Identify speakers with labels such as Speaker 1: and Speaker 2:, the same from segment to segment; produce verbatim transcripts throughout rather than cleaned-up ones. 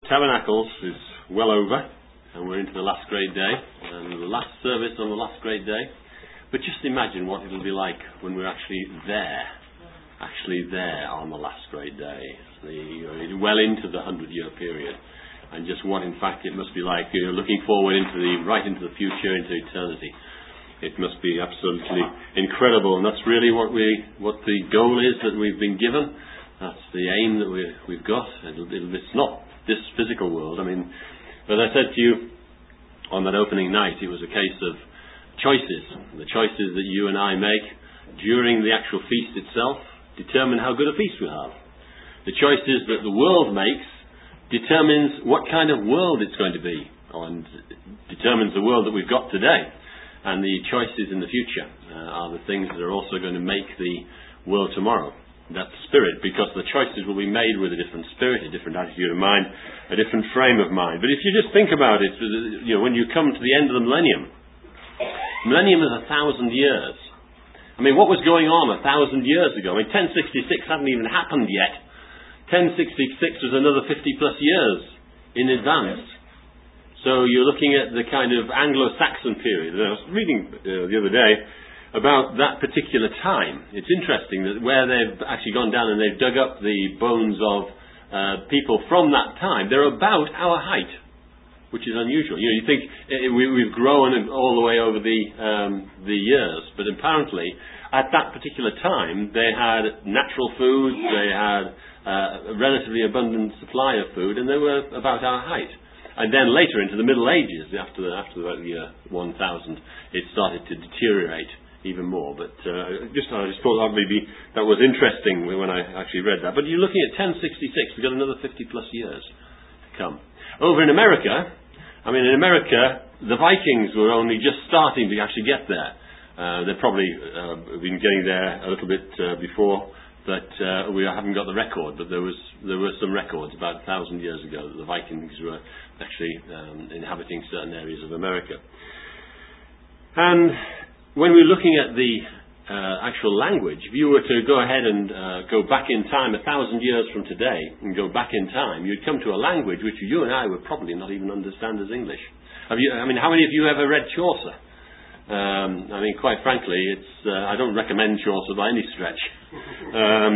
Speaker 1: Tabernacles is well over, and we're into the last great day, and the last service on the last great day. But just imagine what it'll be like when we're actually there, actually there on the last great day, the, you know, well into the hundred-year period, and just what, in fact, it must be like, you know, looking forward into the right into the future, into eternity. It must be absolutely incredible, and that's really what we, what the goal is that we've been given. That's the aim that we, we've got. It'll, it'll, it's not this physical world. I mean, as I said to you on that opening night, it was a case of choices. The choices that you and I make during the actual feast itself determine how good a feast we have. The choices that the world makes determines what kind of world it's going to be, and determines the world that we've got today. And the choices in the future uh, are the things that are also going to make the world tomorrow. That spirit, because the choices will be made with a different spirit, a different attitude of mind, a different frame of mind. But if you just think about it, you know, when you come to the end of the millennium, millennium is a thousand years. I mean, what was going on a thousand years ago? I mean, ten sixty-six hadn't even happened yet. ten sixty-six was another fifty plus years in advance. So you're looking at the kind of Anglo-Saxon period. I was reading uh, the other day about that particular time. It's interesting that where they've actually gone down and they've dug up the bones of uh, people from that time, they're about our height, which is unusual. You know, you think uh, we, we've grown all the way over the um, the years, but apparently at that particular time they had natural food, they had uh, a relatively abundant supply of food, and they were about our height. And then later into the Middle Ages, after the, after the year one thousand, it started to deteriorate even more. But uh, just I just thought that maybe that was interesting when I actually read that. But you're looking at ten sixty-six, we've got another fifty plus years to come. Over in America, I mean in America, the Vikings were only just starting to actually get there. Uh, they've probably uh, been getting there a little bit uh, before, but uh, we haven't got the record. But there was there were some records about a thousand years ago that the Vikings were actually um, inhabiting certain areas of America. And when we're looking at the uh, actual language, if you were to go ahead and uh, go back in time a thousand years from today and go back in time, you'd come to a language which you and I would probably not even understand as English. Have you? I mean, how many of you ever read Chaucer? Um, I mean, quite frankly, it's uh, I don't recommend Chaucer by any stretch. Um,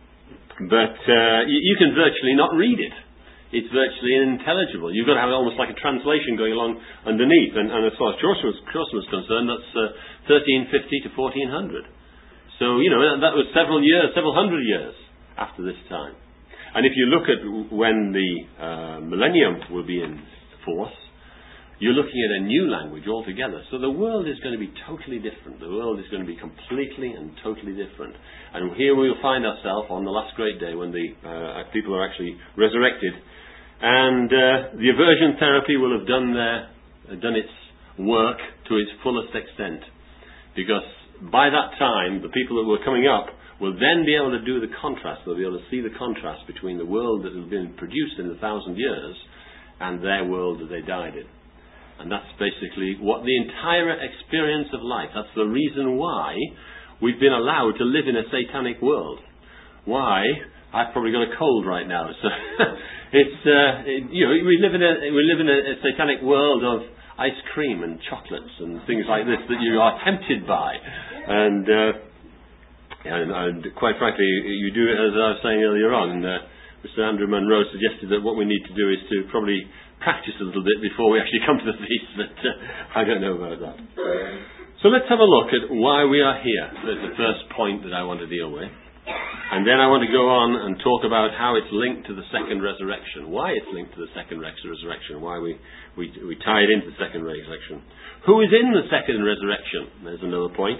Speaker 1: but uh, you, you can virtually not read it. It's virtually unintelligible. You've got to have almost like a translation going along underneath. And, and as far as Chaucer was, Chaucer was concerned, that's uh, thirteen fifty to fourteen hundred. So, you know, that was several years, several hundred years after this time. And if you look at when the uh, millennium will be in force, you're looking at a new language altogether. So the world is going to be totally different. The world is going to be completely and totally different. And here we'll find ourselves on the last great day when the uh, people are actually resurrected. And uh, the aversion therapy will have done their, uh, done its work to its fullest extent. Because by that time, the people that were coming up will then be able to do the contrast. They'll be able to see the contrast between the world that has been produced in a thousand years and their world that they died in. And that's basically what the entire experience of life, that's the reason why we've been allowed to live in a satanic world. Why? I've probably got a cold right now. So it's, uh, it, you know, we live in a, we live in a, a satanic world of ice cream and chocolates and things like this that you are tempted by. And, uh, and, and quite frankly, you do it as I was saying earlier on. Uh, Mister Andrew Munro suggested that what we need to do is to probably practice a little bit before we actually come to the feast, but uh, I don't know about that. So let's have a look at why we are here. That's the first point that I want to deal with. And then I want to go on and talk about how it's linked to the second resurrection. Why it's linked to the second resurrection. Why we, we, we tie it into the second resurrection. Who is in the second resurrection? There's another point.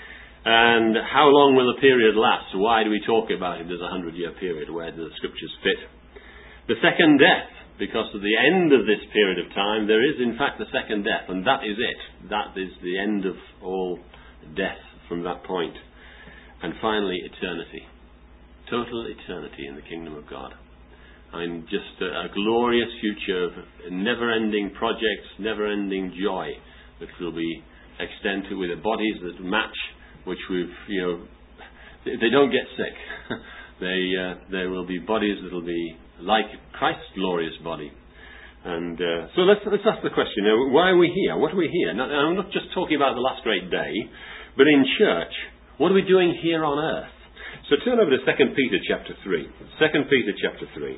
Speaker 1: And how long will the period last? Why do we talk about it as a hundred-year period? Where do the scriptures fit? The second death. Because at the end of this period of time, there is in fact the second death, and that is it. That is the end of all death from that point. And finally, eternity. Total eternity in the kingdom of God. I mean, just a, a glorious future of never-ending projects, never-ending joy that will be extended with the bodies that match, which we've, you know, they, they don't get sick. they, uh, there will be bodies that will be like Christ's glorious body. And uh, so let's, let's ask the question, you know, why are we here? What are we here? Now, I'm not just talking about the last great day, but in church, what are we doing here on earth? So turn over to Second Peter chapter three. Second Peter chapter three.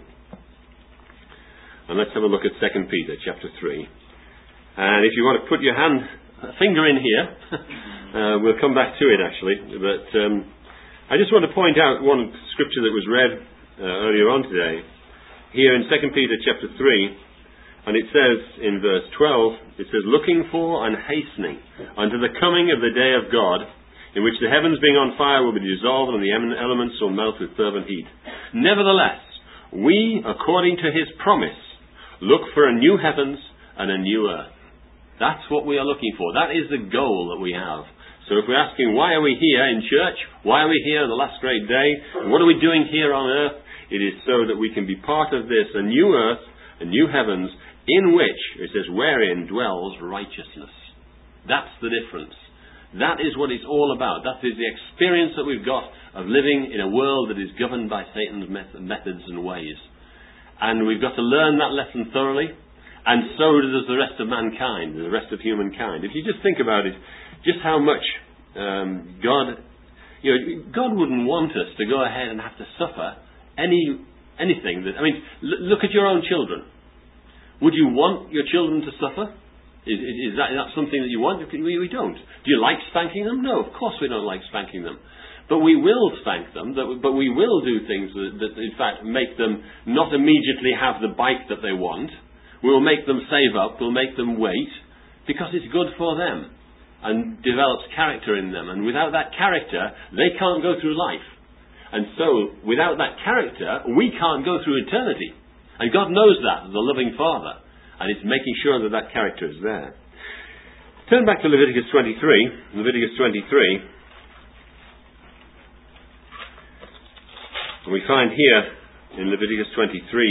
Speaker 1: And let's have a look at Second Peter chapter three. And if you want to put your hand, finger in here, uh, we'll come back to it actually. But um, I just want to point out one scripture that was read uh, earlier on today. Here in Second Peter chapter three, and it says in verse twelve, it says, looking for and hastening unto the coming of the day of God, in which the heavens being on fire will be dissolved, and the elements will melt with fervent heat. Nevertheless, we, according to his promise, look for a new heavens and a new earth. That's what we are looking for. That is the goal that we have. So if we're asking, why are we here in church? Why are we here on the last great day? What are we doing here on earth? It is so that we can be part of this, a new earth, a new heavens, in which, it says, wherein dwells righteousness. That's the difference. That is what it's all about. That is the experience that we've got of living in a world that is governed by Satan's methods and ways. And we've got to learn that lesson thoroughly, and so does the rest of mankind, the rest of humankind. If you just think about it, just how much um, God, you know, God wouldn't want us to go ahead and have to suffer any anything that, I mean, l- look at your own children. Would you want your children to suffer? Is, is, that, is that something that you want? We, we don't. Do you like spanking them? No, of course we don't like spanking them. But we will spank them, but we will do things that, that in fact make them not immediately have the bike that they want. We will make them save up, we'll make them wait, because it's good for them and develops character in them. And without that character, they can't go through life. And so, without that character, we can't go through eternity. And God knows that as a loving Father. And it's making sure that that character is there. Turn back to Leviticus twenty-three. Leviticus twenty-three. And we find here in Leviticus twenty-three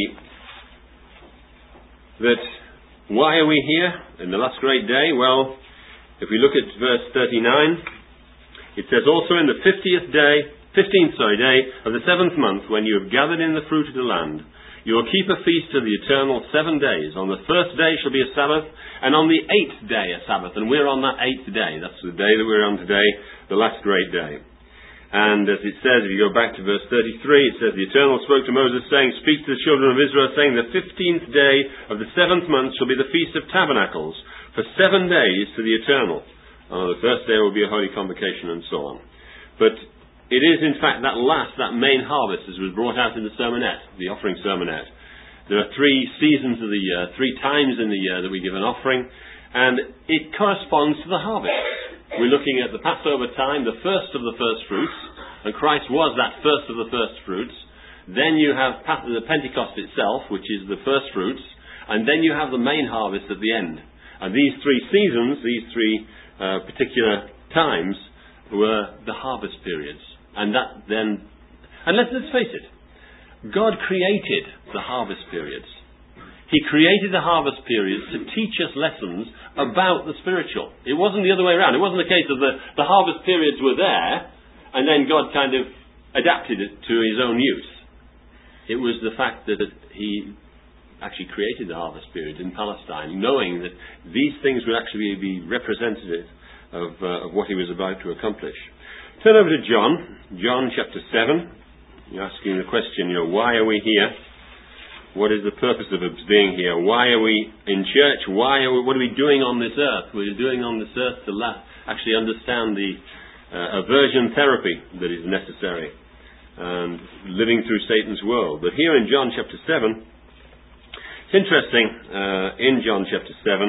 Speaker 1: that why are we here in the last great day? Well, if we look at verse thirty-nine, it says, also in the fiftieth day, fifteenth sorry, day of the seventh month, when you have gathered in the fruit of the land, you will keep a feast of the eternal seven days. On the first day shall be a Sabbath, and on the eighth day a Sabbath. And we're on that eighth day. That's the day that we're on today, the last great day. And as it says, if you go back to verse thirty-three, it says, the Eternal spoke to Moses, saying, speak to the children of Israel, saying, the fifteenth day of the seventh month shall be the Feast of Tabernacles, for seven days to the Eternal. On the first day will be a holy convocation, and so on. But it is, in fact, that last, that main harvest, as was brought out in the sermonette, the offering sermonette. There are three seasons of the year, three times in the year that we give an offering, and it corresponds to the harvest. We're looking at the Passover time, the first of the first fruits, and Christ was that first of the first fruits. Then you have the Pentecost itself, which is the first fruits, and then you have the main harvest at the end. And these three seasons, these three uh, particular times, were the harvest periods. And that then, and let's, let's face it, God created the harvest periods. He created the harvest periods to teach us lessons about the spiritual. It wasn't the other way around. It wasn't the case of the, the harvest periods were there, and then God kind of adapted it to his own use. It was the fact that he actually created the harvest period in Palestine, knowing that these things would actually be representative of, uh, of what he was about to accomplish. Turn over to John, John chapter seven. You're asking the question, you know, why are we here? What is the purpose of us being here? Why are we in church? Why are we, what are we doing on this earth? We're doing on this earth to la- actually understand the uh, aversion therapy that is necessary and living through Satan's world. But here in John chapter seven, it's interesting, uh, in John chapter seven,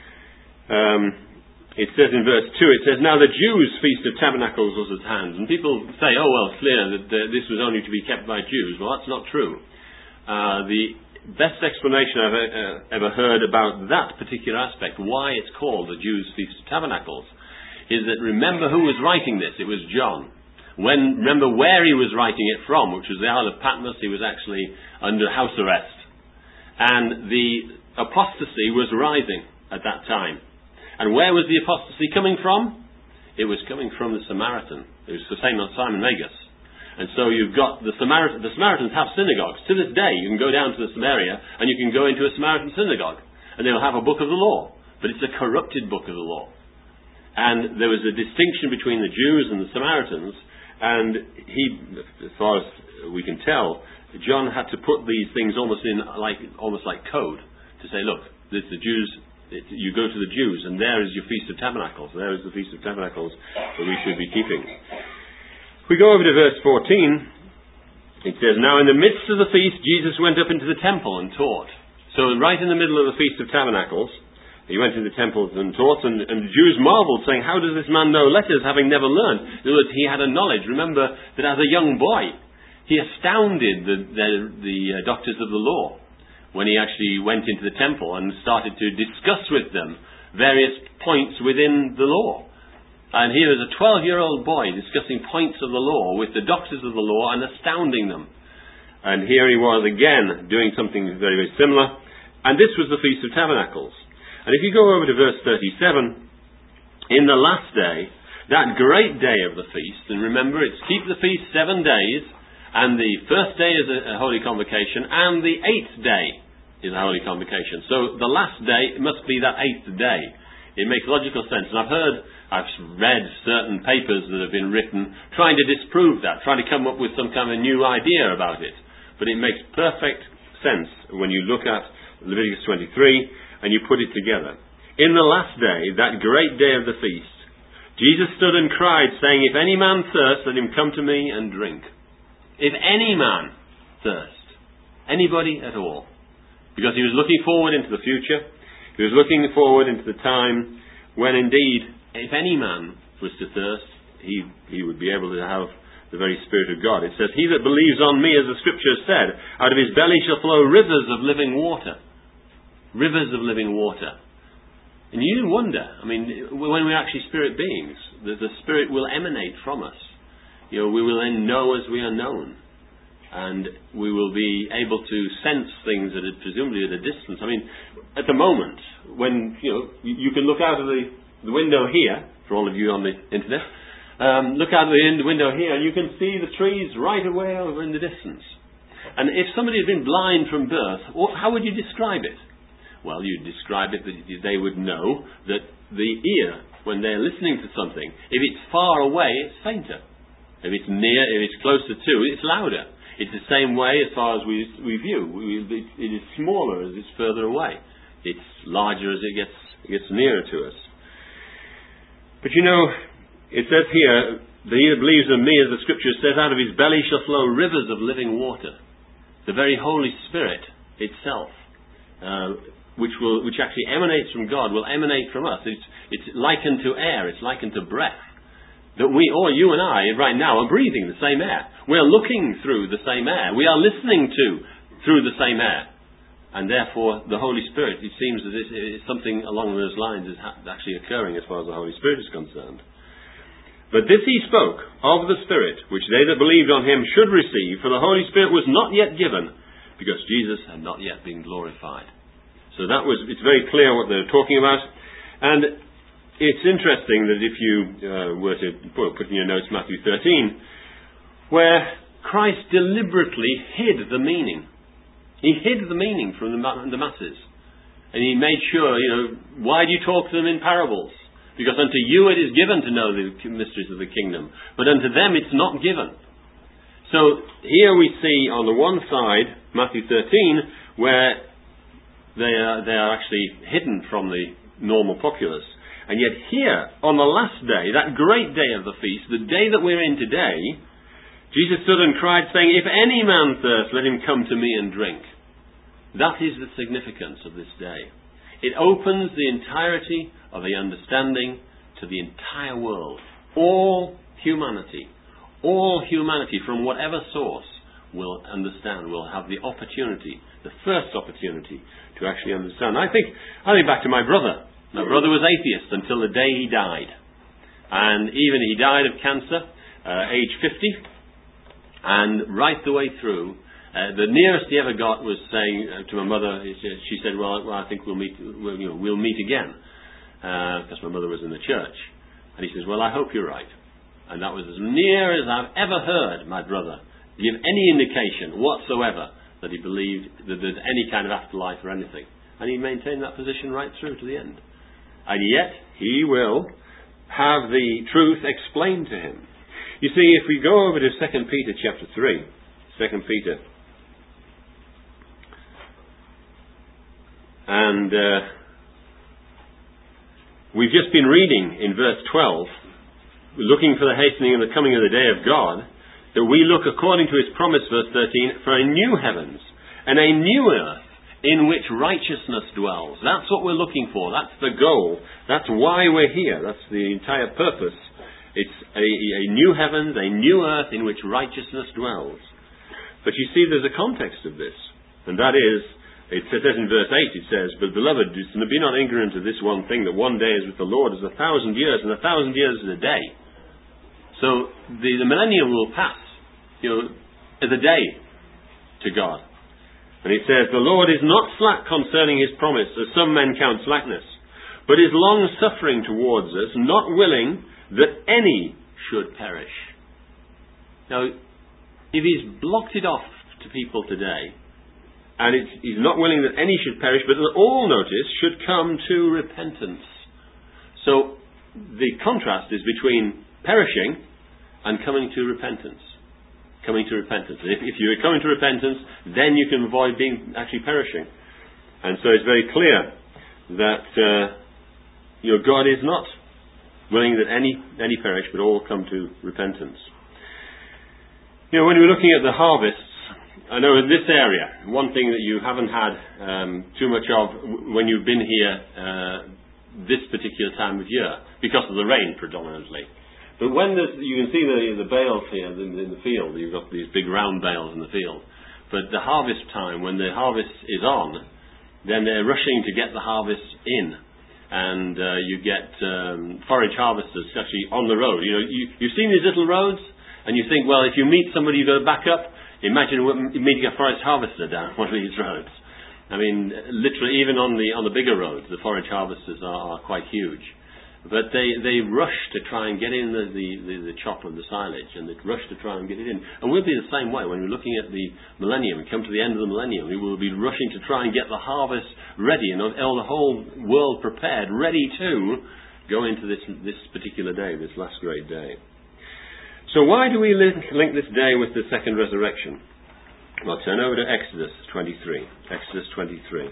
Speaker 1: um, it says in verse two, it says, now the Jews' Feast of Tabernacles was at hand. And people say, oh, well, it's clear that uh, this was only to be kept by Jews. Well, that's not true. Uh, the best explanation I've uh, ever heard about that particular aspect, why it's called the Jews' Feast of Tabernacles, is that remember who was writing this. It was John. When, remember where he was writing it from, which was the Isle of Patmos. He was actually under house arrest. And the apostasy was rising at that time. And where was the apostasy coming from? It was coming from the Samaritan. It was Simon Magus. And so you've got the Samaritan, the Samaritans have synagogues. To this day, you can go down to the Samaria and you can go into a Samaritan synagogue. And they'll have a book of the law. But it's a corrupted book of the law. And there was a distinction between the Jews and the Samaritans. And he, as far as we can tell, John had to put these things almost in like almost like code to say, look, this, the Jews, it, you go to the Jews, and there is your Feast of Tabernacles. There is the Feast of Tabernacles that we should be keeping. If we go over to verse fourteen, it says, now in the midst of the feast, Jesus went up into the temple and taught. So right in the middle of the Feast of Tabernacles, he went into the temple and taught, and, and the Jews marveled, saying, how does this man know letters, having never learned? In other words, he had a knowledge. Remember that as a young boy, he astounded the, the, the uh, doctors of the law when he actually went into the temple and started to discuss with them various points within the law. And here is a twelve-year-old boy discussing points of the law with the doctors of the law and astounding them. And here he was again doing something very, very similar. And this was the Feast of Tabernacles. And if you go over to verse thirty-seven, in the last day, that great day of the feast, and remember it's keep the feast seven days, and the first day is a, a holy convocation, and the eighth day is a holy convocation. So the last day must be that eighth day. It makes logical sense. And I've heard, I've read certain papers that have been written trying to disprove that, trying to come up with some kind of new idea about it. But it makes perfect sense when you look at Leviticus twenty-three and you put it together. In the last day, that great day of the feast, Jesus stood and cried, saying, if any man thirst, let him come to me and drink. If any man thirst. Anybody at all. Because he was looking forward into the future. He was looking forward into the time when indeed, if any man was to thirst, he, he would be able to have the very Spirit of God. It says, he that believes on me, as the Scripture has said, out of his belly shall flow rivers of living water. Rivers of living water. And you wonder, I mean, when we're actually spirit beings, the, the Spirit will emanate from us. You know, we will then know as we are known. And we will be able to sense things at a, presumably at a distance. I mean, at the moment, when, you know, you, you can look out of the, the window here, for all of you on the internet, um, look out of the window here and you can see the trees right away over in the distance. And if somebody had been blind from birth, how would you describe it? Well, you'd describe it that they would know that the ear, when they're listening to something, if it's far away, it's fainter. If it's near, if it's closer to, it's louder. It's the same way as far as we, we view. We, it, it is smaller as it's further away. It's larger as it gets, it gets nearer to us. But you know, it says here, that he that believes in me, as the Scripture says, out of his belly shall flow rivers of living water. The very Holy Spirit itself. Uh, which will, which actually emanates from God, will emanate from us. It's, it's likened to air, it's likened to breath. That we, or you and I, right now, are breathing the same air. We're looking through the same air. We are listening to through the same air. And therefore, the Holy Spirit, it seems that it's something along those lines is actually occurring as far as the Holy Spirit is concerned. But this he spoke of the Spirit, which they that believed on him should receive, for the Holy Spirit was not yet given, because Jesus had not yet been glorified. So that was, it's very clear what they're talking about. And it's interesting that if you uh, were to put in your notes Matthew thirteen, where Christ deliberately hid the meaning. He hid the meaning from the, the masses. And he made sure, you know, why do you talk to them in parables? Because unto you it is given to know the mysteries of the kingdom, but unto them it's not given. So here we see on the one side, Matthew thirteen, where They are, they are actually hidden from the normal populace. And yet here, on the last day, that great day of the feast, the day that we're in today, Jesus stood and cried, saying, if any man thirst, let him come to me and drink. That is the significance of this day. It opens the entirety of the understanding to the entire world. All humanity, all humanity from whatever source will understand, will have the opportunity, the first opportunity to actually understand. I think I think back to my brother. My brother was atheist until the day he died. And even he died of cancer, uh, age fifty. And right the way through, uh, the nearest he ever got was saying uh, to my mother, she said, well, well I think we'll meet, we'll, you know, we'll meet again. Because uh, my mother was in the church. And he says, well, I hope you're right. And that was as near as I've ever heard my brother give any indication whatsoever that he believed that there's any kind of afterlife or anything. And he maintained that position right through to the end. And yet, he will have the truth explained to him. You see, if we go over to Second Peter chapter three, Second Peter, and uh, we've just been reading in verse twelve, looking for the hastening and the coming of the day of God, that we look according to his promise, verse thirteen, for a new heavens and a new earth in which righteousness dwells. That's what we're looking for. That's the goal. That's why we're here. That's the entire purpose. It's a, a new heavens, a new earth in which righteousness dwells. But you see, there's a context of this. And that is, it says in verse eight, it says, but beloved, be not ignorant of this one thing, that one day is with the Lord as a thousand years, and a thousand years is a day. So the, the millennium will pass, you know, as a day to God. And it says, the Lord is not slack concerning his promise, as some men count slackness, but is long-suffering towards us, not willing that any should perish. Now, if he's blocked it off to people today, and it's, he's not willing that any should perish, but that all, notice, should come to repentance. So, the contrast is between perishing and coming to repentance. Coming to repentance. If, if you're coming to repentance, then you can avoid being actually perishing. And so it's very clear that uh, you know, God is not willing that any any perish, but all come to repentance. You know, when we're looking at the harvests, I know in this area, one thing that you haven't had um, too much of when you've been here uh, this particular time of year, because of the rain predominantly. But when there's, you can see the, the bales here in, in the field, you've got these big round bales in the field. But the harvest time, when the harvest is on, then they're rushing to get the harvest in. And uh, you get um, forage harvesters actually on the road. You know, you, you've seen these little roads, and you think, well, if you meet somebody, you've got to back up. Imagine meeting a forage harvester down one of these roads. I mean, literally, even on the on the bigger roads, the forage harvesters are, are quite huge. But they, they rush to try and get in the, the, the, the chop of the silage, and they rush to try and get it in. And we'll be the same way when we're looking at the millennium, we come to the end of the millennium, we will be rushing to try and get the harvest ready, and all the whole world prepared, ready to go into this, this particular day, this last great day. So why do we link, link this day with the second resurrection? Well, turn over to Exodus twenty-three. Exodus twenty-three.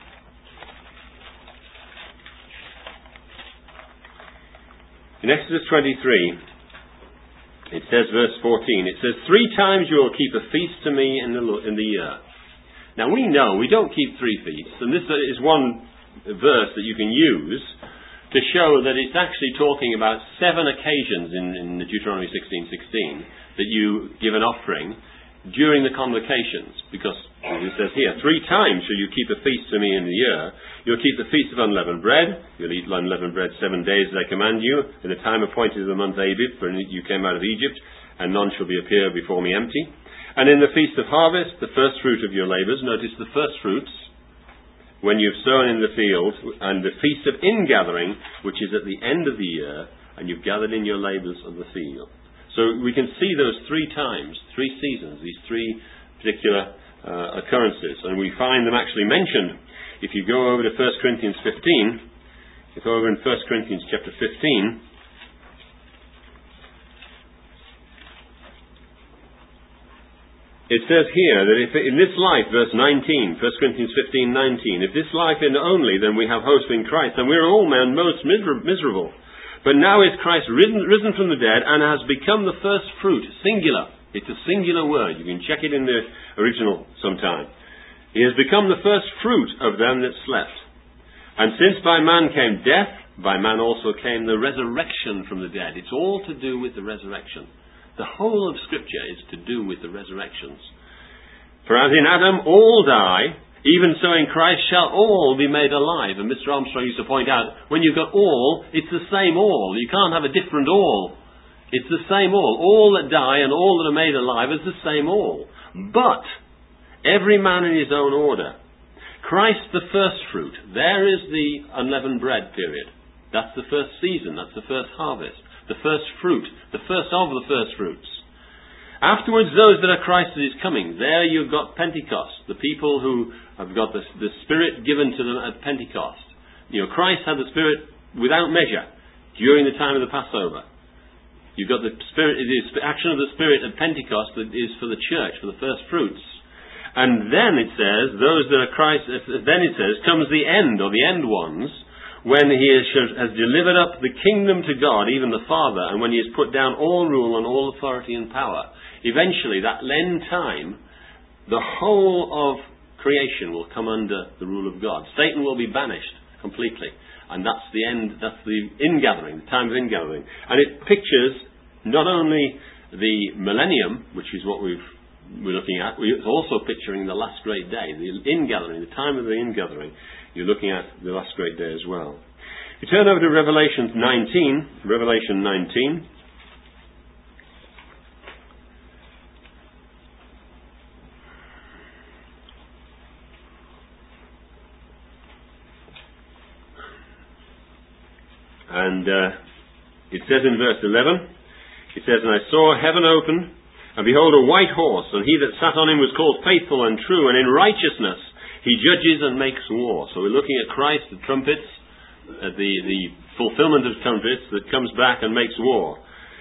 Speaker 1: In Exodus twenty-three, it says, verse fourteen, it says, three times you will keep a feast to me in the, in the year. Now we know we don't keep three feasts, and this is one verse that you can use to show that it's actually talking about seven occasions in, in Deuteronomy sixteen sixteen that you give an offering during the convocations, because it says here, three times shall you keep a feast to me in the year. You'll keep the feast of unleavened bread. You'll eat unleavened bread seven days as I command you, in the time appointed of the month Abib, for you came out of Egypt, and none shall be appear before me empty. And in the feast of harvest, the first fruit of your labours, notice the first fruits, when you've sown in the field, and the feast of ingathering, which is at the end of the year, and you've gathered in your labours of the field. So we can see those three times, three seasons, these three particular uh, occurrences, and we find them actually mentioned. If you go over to First Corinthians fifteen, if you go over in First Corinthians chapter fifteen, it says here that if in this life, verse nineteen, First Corinthians fifteen nineteen, if this life in only, then we have hope in Christ, then we're all men most miser- miserable. But now is Christ risen, risen from the dead and has become the first fruit, singular. It's a singular word. You can check it in the original sometime. He has become the first fruit of them that slept. And since by man came death, by man also came the resurrection from the dead. It's all to do with the resurrection. The whole of Scripture is to do with the resurrections. For as in Adam all die, even so in Christ shall all be made alive. And Mister Armstrong used to point out, when you've got all, it's the same all. You can't have a different all. It's the same all. All that die and all that are made alive is the same all. But every man in his own order. Christ the first fruit. There is the unleavened bread period. That's the first season. That's the first harvest. the first fruit, the first of the first fruits. Afterwards, those that are Christ's is coming. There you've got Pentecost, the people who have got the, the Spirit given to them at Pentecost. You know, Christ had the Spirit without measure during the time of the Passover. You've got the Spirit, the action of the Spirit at Pentecost that is for the church, for the first fruits. And then it says, those that are Christ, then it says, comes the end, or the end ones, when he has delivered up the kingdom to God, even the Father, and when he has put down all rule and all authority and power. Eventually, that end time, the whole of creation will come under the rule of God. Satan will be banished completely. And that's the end, that's the ingathering, the time of ingathering. And it pictures not only the millennium, which is what we've, we're looking at, it's also picturing the last great day, the ingathering, the time of the ingathering. You're looking at the last great day as well. If you turn over to Revelation nineteen, Revelation nineteen. And uh, it says in verse eleven, it says, "And I saw heaven opened, and behold a white horse, and he that sat on him was called Faithful and True, and in righteousness he judges and makes war." So we're looking at Christ, the trumpets, uh, the, the fulfillment of trumpets that comes back and makes war.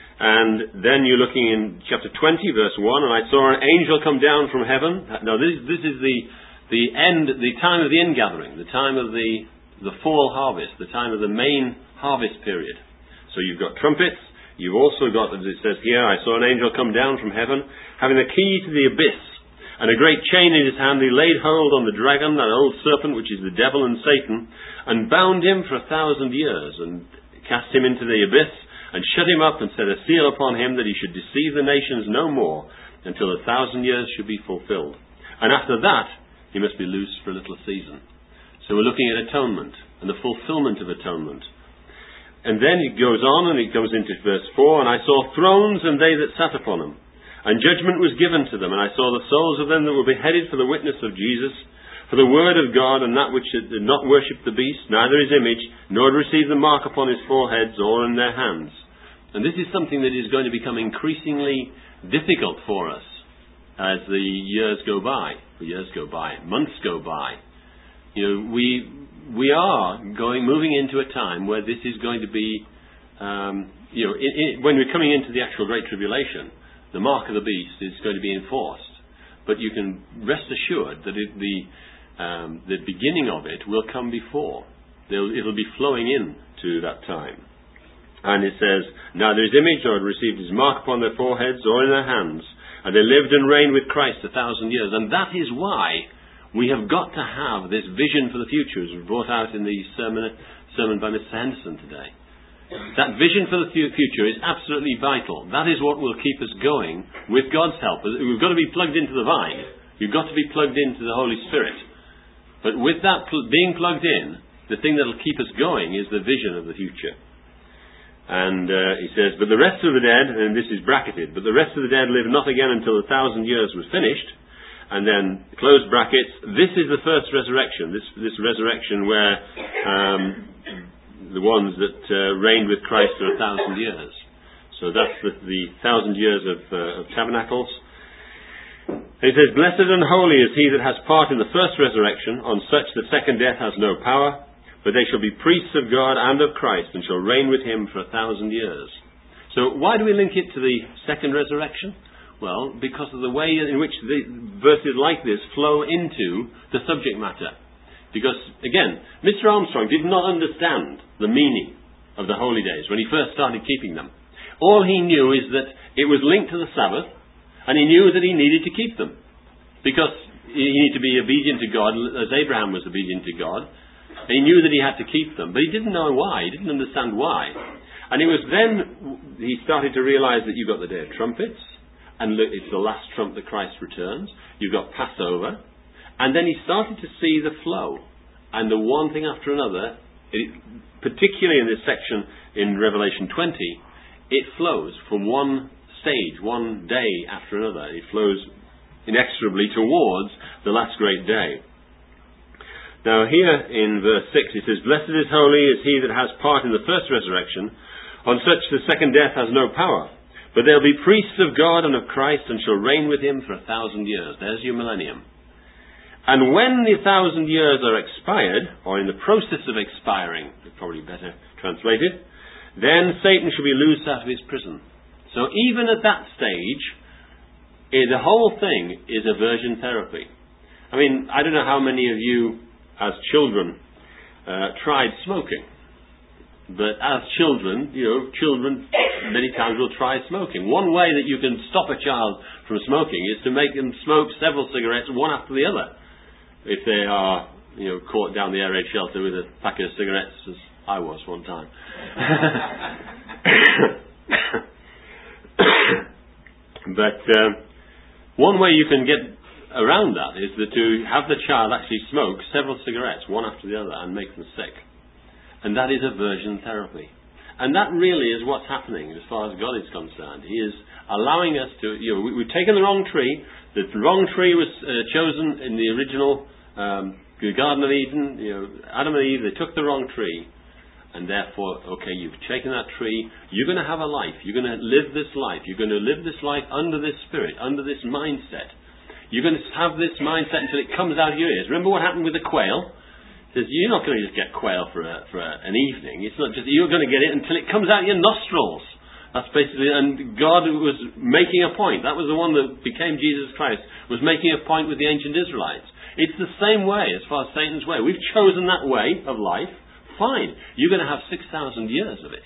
Speaker 1: And then you're looking in chapter twenty, verse one, "And I saw an angel come down from heaven." Now this, this is the, the end, the time of the ingathering, the time of the, the fall harvest, the time of the main harvest period. So you've got trumpets. You've also got, as it says here, "I saw an angel come down from heaven, having the key to the abyss, and a great chain in his hand. He laid hold on the dragon, that old serpent, which is the devil and Satan, and bound him for a thousand years, and cast him into the abyss, and shut him up, and set a seal upon him, that he should deceive the nations no more, until a thousand years should be fulfilled. And after that, he must be loosed for a little season." So we're looking at atonement, and the fulfillment of atonement. And then it goes on, and it goes into verse four, "And I saw thrones, and they that sat upon them. And judgment was given to them. And I saw the souls of them that were beheaded for the witness of Jesus, for the word of God, and that which did not worship the beast, neither his image, nor receive the mark upon his foreheads or in their hands." And this is something that is going to become increasingly difficult for us as the years go by. The years go by, months go by. You know, we... We are going, moving into a time where this is going to be, um, you know, in, in, when we're coming into the actual Great Tribulation, the mark of the beast is going to be enforced. But you can rest assured that it, the um, the beginning of it will come before. They'll, it'll be flowing in to that time. And it says, "Neither his image nor had received his mark upon their foreheads or in their hands. And they lived and reigned with Christ a thousand years." And that is why we have got to have this vision for the future, as we brought out in the sermon, sermon by Mister Henderson today. That vision for the future is absolutely vital. That is what will keep us going with God's help. We've got to be plugged into the vine. You've got to be plugged into the Holy Spirit. But with that pl- being plugged in, the thing that will keep us going is the vision of the future. And uh, he says, "But the rest of the dead," and this is bracketed, "but the rest of the dead lived not again until the thousand years was finished." And then, close brackets, "This is the first resurrection." This this resurrection where um, the ones that uh, reigned with Christ for a thousand years. So that's the, the thousand years of, uh, of tabernacles. And he says, "Blessed and holy is he that has part in the first resurrection. On such the second death has no power, but they shall be priests of God and of Christ, and shall reign with him for a thousand years." So why do we link it to the second resurrection? Well, because of the way in which the verses like this flow into the subject matter. Because, again, Mister Armstrong did not understand the meaning of the holy days when he first started keeping them. All he knew is that it was linked to the Sabbath, and he knew that he needed to keep them. Because he needed to be obedient to God, as Abraham was obedient to God. He knew that he had to keep them, but he didn't know why. He didn't understand why. And it was then he started to realize that you've got the Day of Trumpets, and look, it's the last trump that Christ returns. You've got Passover. And then he started to see the flow. And the one thing after another, it, particularly in this section in Revelation twenty, it flows from one stage, one day after another. It flows inexorably towards the last great day. Now here in verse six it says, "Blessed is holy is he that has part in the first resurrection. On such the second death has no power. But they'll be priests of God and of Christ and shall reign with him for a thousand years. There's your millennium. And when the thousand years are expired, or in the process of expiring, probably better translated, then Satan shall be loosed out of his prison. So even at that stage, eh, the whole thing is aversion therapy. I mean, I don't know how many of you, as children, uh, tried smoking. But as children, you know, children many times will try smoking. One way that you can stop a child from smoking is to make them smoke several cigarettes, one after the other. If they are, you know, caught down the air raid shelter with a packet of cigarettes, as I was one time. But um, one way you can get around that is that to have the child actually smoke several cigarettes, one after the other, and make them sick. And that is aversion therapy. And that really is what's happening as far as God is concerned. He is allowing us to, you know, we, we've taken the wrong tree. The wrong tree was uh, chosen in the original um, Garden of Eden. You know, Adam and Eve, they took the wrong tree. And therefore, okay, you've taken that tree. You're going to have a life. You're going to live this life. You're going to live this life under this spirit, under this mindset. You're going to have this mindset until it comes out of your ears. Remember what happened with the quail? Says you're not going to just get quail for a, for a, an evening. It's not just you're going to get it until it comes out your nostrils. That's basically, and God was making a point. That was the one that became Jesus Christ. Was making a point with the ancient Israelites. It's the same way as far as Satan's way. We've chosen that way of life. Fine, you're going to have six thousand years of it,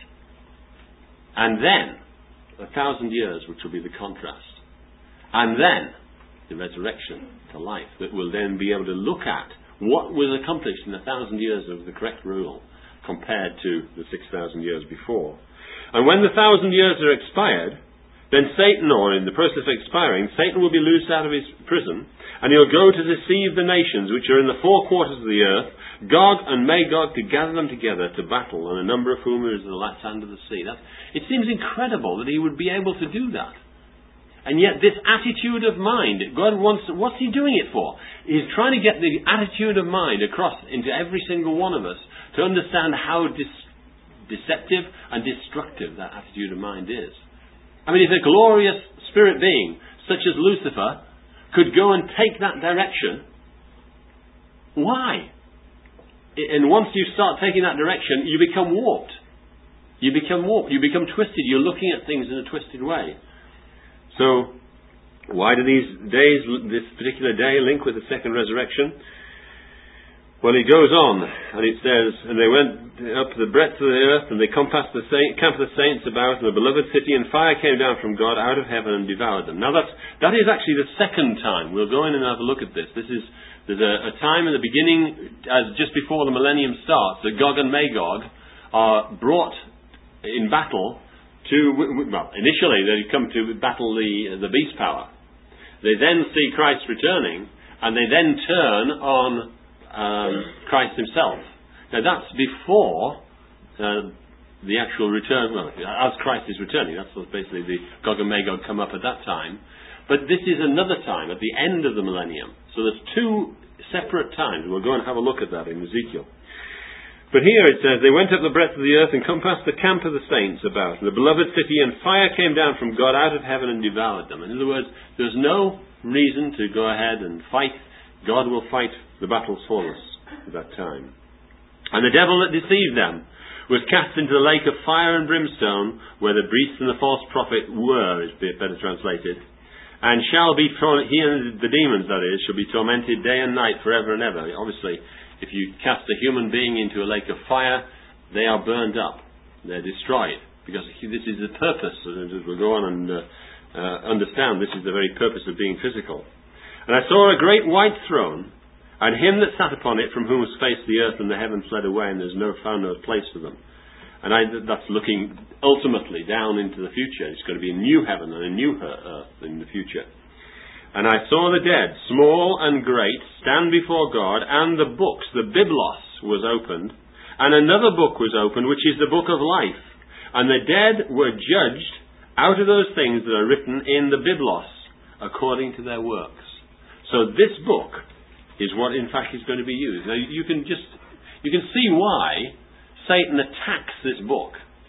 Speaker 1: and then a thousand years, which will be the contrast, and then the resurrection to life that will then be able to look at what was accomplished in a thousand years of the correct rule compared to the six thousand years before. And when the thousand years are expired, then Satan, or in the process of expiring, Satan will be loosed out of his prison, and he'll go to deceive the nations which are in the four quarters of the earth, Gog and Magog, to gather them together to battle, and a number of whom are as the land of the sea. That, it seems incredible that he would be able to do that. And yet this attitude of mind, God wants, what's he doing it for? He's trying to get the attitude of mind across into every single one of us to understand how dis- deceptive and destructive that attitude of mind is. I mean, if a glorious spirit being, such as Lucifer, could go and take that direction, why? And once you start taking that direction, you become warped. You become warped. You become twisted. You're looking at things in a twisted way. So, why do these days, this particular day, link with the second resurrection? Well, it goes on, and it says, and they went up the breadth of the earth, and they compassed the saint, camp of the saints about, and the beloved city, and fire came down from God out of heaven and devoured them. Now, that's, that is actually the second time. We'll go in and have a look at this. This is, there's a, a time in the beginning, as just before the millennium starts, that Gog and Magog are brought in battle to, well, initially they come to battle the the beast power. They then see Christ returning, and they then turn on um, Christ himself. Now that's before uh, the actual return, well, as Christ is returning. That's what basically the Gog and Magog come up at that time. But this is another time, at the end of the millennium. So there's two separate times. We'll go and have a look at that in Ezekiel. But here it says, they went up the breadth of the earth and compassed the camp of the saints about, and the beloved city, and fire came down from God out of heaven and devoured them. In other words, there's no reason to go ahead and fight. God will fight the battles for us at that time. And the devil that deceived them was cast into the lake of fire and brimstone, where the beast and the false prophet were, is better translated, and shall be, he and the demons, that is, shall be tormented day and night forever and ever. Obviously, if you cast a human being into a lake of fire, they are burned up. They're destroyed. Because this is the purpose, as we'll go on and uh, uh, understand, this is the very purpose of being physical. And I saw a great white throne, and him that sat upon it, from whom was faced the earth and the heaven fled away, and there's no found no place for them. And I, that's looking ultimately down into the future. It's going to be a new heaven and a new earth in the future. And I saw the dead, small and great, stand before God, and the books, the Biblos, was opened, and another book was opened, which is the book of life. And the dead were judged out of those things that are written in the Biblos, according to their works. So this book is what, in fact, is going to be used. Now, you can just, you can see why Satan attacks this book.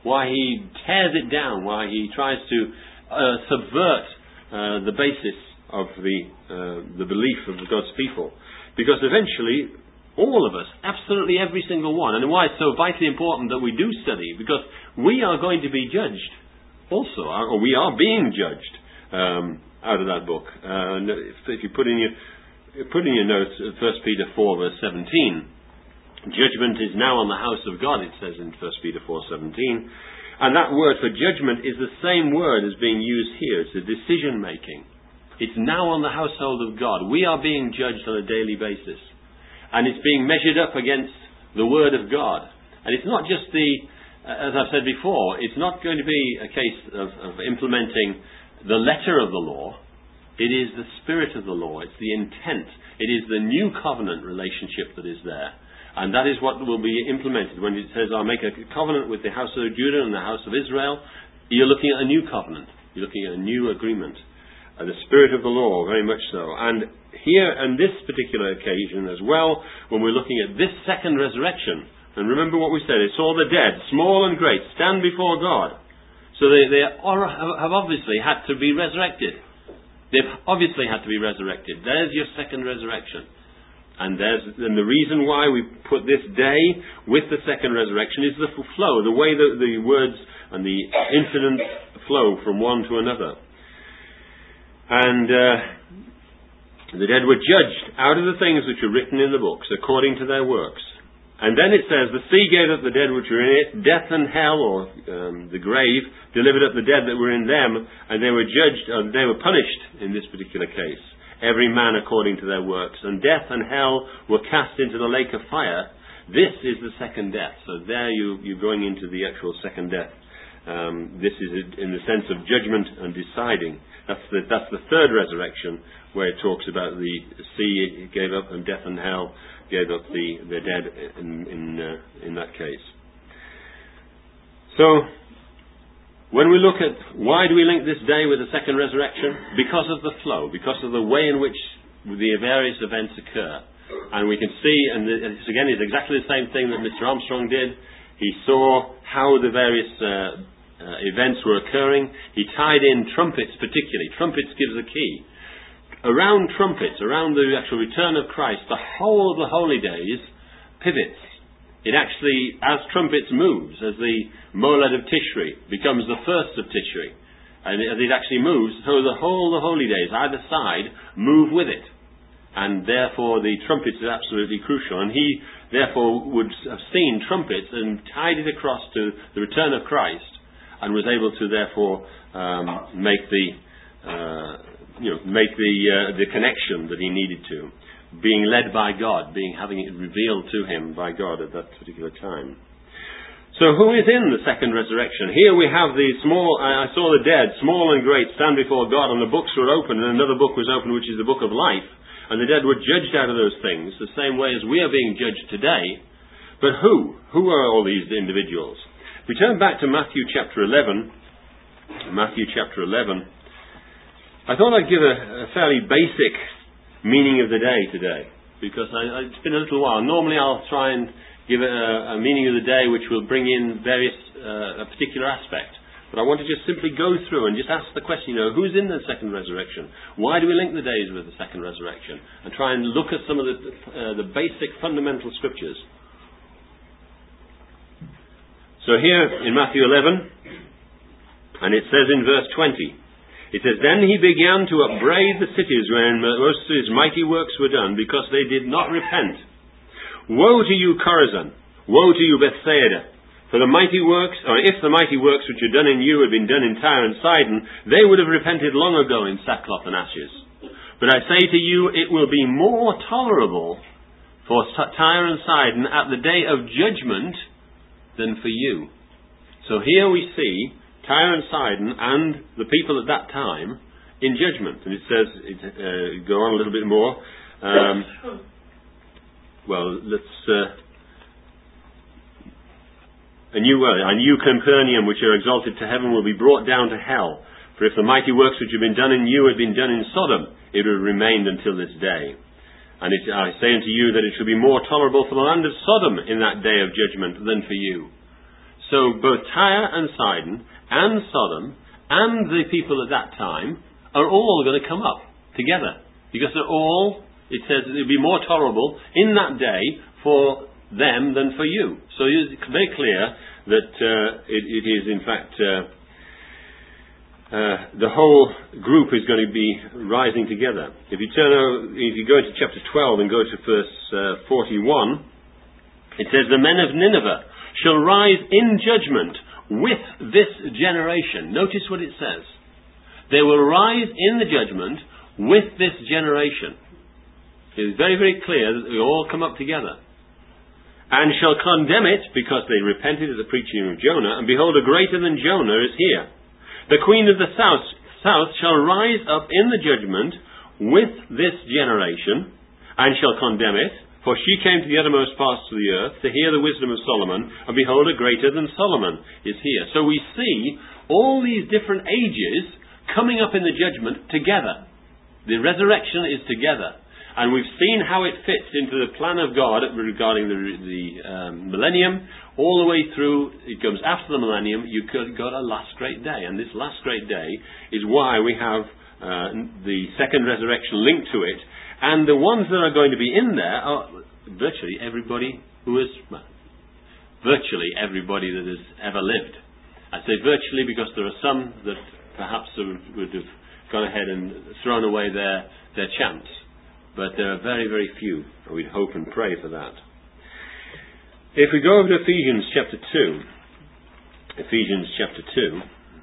Speaker 1: why he tears it down, why he tries to uh, subvert uh, the basis of the uh, the belief of God's people. Because eventually, all of us, absolutely every single one, and why it's so vitally important that we do study, because we are going to be judged also, or we are being judged um, out of that book. Uh, if you put in your put in your notes, First Peter four verse seventeen, judgment is now on the house of God, it says in First Peter four seventeen, and that word for judgment is the same word as being used here. It's a decision making. It's now on the household of God. We are being judged on a daily basis. And it's being measured up against the Word of God. And it's not just the, as I've said before, it's not going to be a case of, of implementing the letter of the law. It is the spirit of the law. It's the intent. It is the new covenant relationship that is there. And that is what will be implemented. When it says, I'll make a covenant with the house of Judah and the house of Israel, you're looking at a new covenant. You're looking at a new agreement. Uh, the spirit of the law, very much so. And here, on this particular occasion as well, when we're looking at this second resurrection, and remember what we said, it's all the dead, small and great, stand before God. So they, they are, have obviously had to be resurrected. They've obviously had to be resurrected. There's your second resurrection. And there's and the reason why we put this day with the second resurrection is the flow, the way that the words and the incidents flow from one to another. And uh, the dead were judged out of the things which are written in the books, according to their works. And then it says, the sea gave up the dead which were in it, death and hell, or um, the grave, delivered up the dead that were in them, and they were judged, uh, they were punished in this particular case, every man according to their works. And death and hell were cast into the lake of fire. This is the second death. So there you, you're going into the actual second death. Um, this is in the sense of judgment and deciding. That's the, that's the third resurrection, where it talks about the sea gave up and death and hell gave up the, the dead in in, uh, in that case. So, when we look at why do we link this day with the second resurrection? Because of the flow, because of the way in which the various events occur. And we can see, and this again is exactly the same thing that Mister Armstrong did. He saw how the various uh, Uh, events were occurring. He tied in trumpets particularly. Trumpets gives a key. Around trumpets, around the actual return of Christ, the whole of the holy days pivots. It actually, as trumpets moves, as the Moled of Tishri becomes the first of Tishri, and as it actually moves, so the whole of the holy days, either side, move with it. And therefore the trumpets is absolutely crucial. And he therefore would have seen trumpets and tied it across to the return of Christ, and was able to therefore um, make the uh, you know make the uh, the connection that he needed to, being led by God, being having it revealed to him by God at that particular time. So who is in the second resurrection? Here we have the small. I saw the dead, small and great, stand before God, and the books were opened, and another book was opened, which is the book of life, and the dead were judged out of those things, the same way as we are being judged today. But who? Who are all these individuals? We turn back to Matthew chapter eleven. Matthew chapter eleven. I thought I'd give a, a fairly basic meaning of the day today, because I, I, it's been a little while. Normally I'll try and give a, a meaning of the day which will bring in various uh, a particular aspect. But I want to just simply go through and just ask the question, you know, who's in the second resurrection? Why do we link the days with the second resurrection? And try and look at some of the uh, the basic fundamental scriptures. So here in Matthew eleven, and it says in verse twenty, it says, Then he began to upbraid the cities wherein most of his mighty works were done, because they did not repent. Woe to you, Chorazin! Woe to you, Bethsaida! For the mighty works, or if the mighty works which are done in you had been done in Tyre and Sidon, they would have repented long ago in sackcloth and ashes. But I say to you, it will be more tolerable for Tyre and Sidon at the day of judgment than for you. So here we see Tyre and Sidon and the people at that time in judgment. And it says, it, uh, go on a little bit more. Um, well, let's... Uh, and you, well, and you, Capernaum, which are exalted to heaven, will be brought down to hell. For if the mighty works which have been done in you had been done in Sodom, it would have remained until this day. And it, I say unto you that it shall be more tolerable for the land of Sodom in that day of judgment than for you. So both Tyre and Sidon and Sodom and the people at that time are all going to come up together. Because they're all, it says it will be more tolerable in that day for them than for you. So it's very clear that uh, it, it is in fact uh, uh, the whole group is going to be rising together. If you turn over, if you go into chapter twelve and go to verse uh, forty-one, it says, "The men of Nineveh shall rise in judgment with this generation." Notice what it says. They will rise in the judgment with this generation. It is very, very clear that they all come up together. "And shall condemn it, because they repented at the preaching of Jonah, and behold, a greater than Jonah is here. The queen of the south, south shall rise up in the judgment with this generation, and shall condemn it, for she came to the uttermost parts of the earth to hear the wisdom of Solomon, and behold, a greater than Solomon is here." So we see all these different ages coming up in the judgment together. The resurrection is together. And we've seen how it fits into the plan of God regarding the, the um, millennium, all the way through. It comes after the millennium. You've got a last great day. And this last great day is why we have uh, the second resurrection linked to it. And the ones that are going to be in there are virtually everybody who is, well, virtually everybody that has ever lived. I say virtually because there are some that perhaps would have gone ahead and thrown away their, their chance. But there are very, very few. And we'd hope and pray for that. If we go over to Ephesians chapter two. Ephesians chapter two.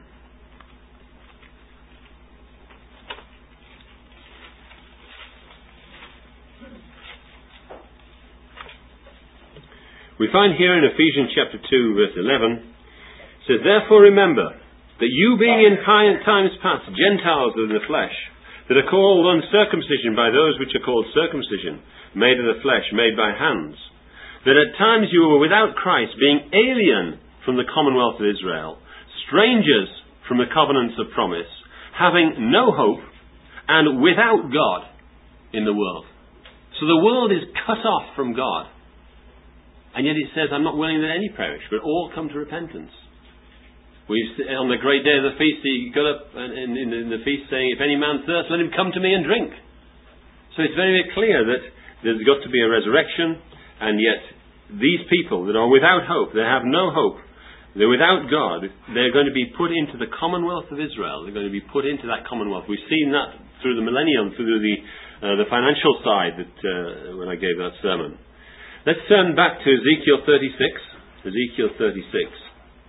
Speaker 1: We find here in Ephesians chapter two, verse eleven, it says, "Therefore remember that you being in times past Gentiles in the flesh, that are called uncircumcision by those which are called circumcision, made of the flesh, made by hands, that at times you were without Christ, being alien from the commonwealth of Israel, strangers from the covenants of promise, having no hope, and without God in the world." So the world is cut off from God. And yet it says, "I'm not willing that any perish, but all come to repentance." We on the great day of the feast, he got up in, in, in the feast saying, "If any man thirst, let him come to me and drink." So it's very, very clear that there's got to be a resurrection, and yet these people that are without hope, they have no hope, they're without God, they're going to be put into the commonwealth of Israel. They're going to be put into that commonwealth. We've seen that through the millennium, through the uh, the financial side that uh, when I gave that sermon. Let's turn back to Ezekiel thirty-six. Ezekiel thirty-six.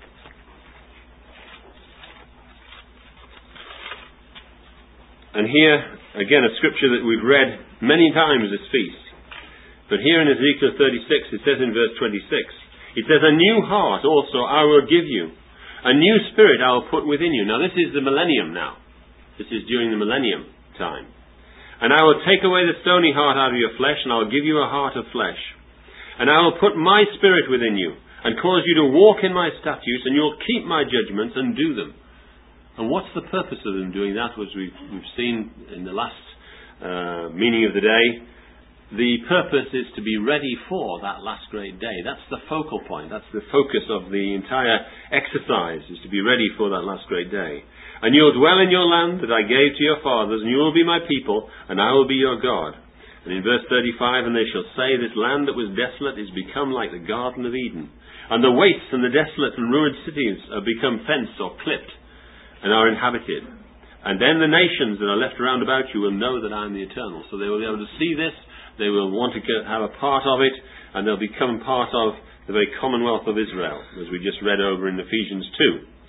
Speaker 1: And here, again, a scripture that we've read many times this feast. But here in Ezekiel thirty-six, it says in verse twenty-six, it says, "A new heart also I will give you. A new spirit I will put within you." Now this is the millennium now. This is during the millennium time. "And I will take away the stony heart out of your flesh, and I will give you a heart of flesh. And I will put my spirit within you, and cause you to walk in my statutes, and you will keep my judgments and do them." And what's the purpose of them doing that? As we've, we've seen in the last uh, meaning of the day, the purpose is to be ready for that last great day. That's the focal point. That's the focus of the entire exercise, is to be ready for that last great day. "And you will dwell in your land that I gave to your fathers, and you will be my people, and I will be your God." And in verse thirty-five, "And they shall say, this land that was desolate is become like the Garden of Eden. And the wastes and the desolate and ruined cities are become fenced or clipped, and are inhabited. And then the nations that are left round about you will know that I am the Eternal." So they will be able to see this, they will want to have a part of it, and they'll become part of the very commonwealth of Israel, as we just read over in Ephesians two.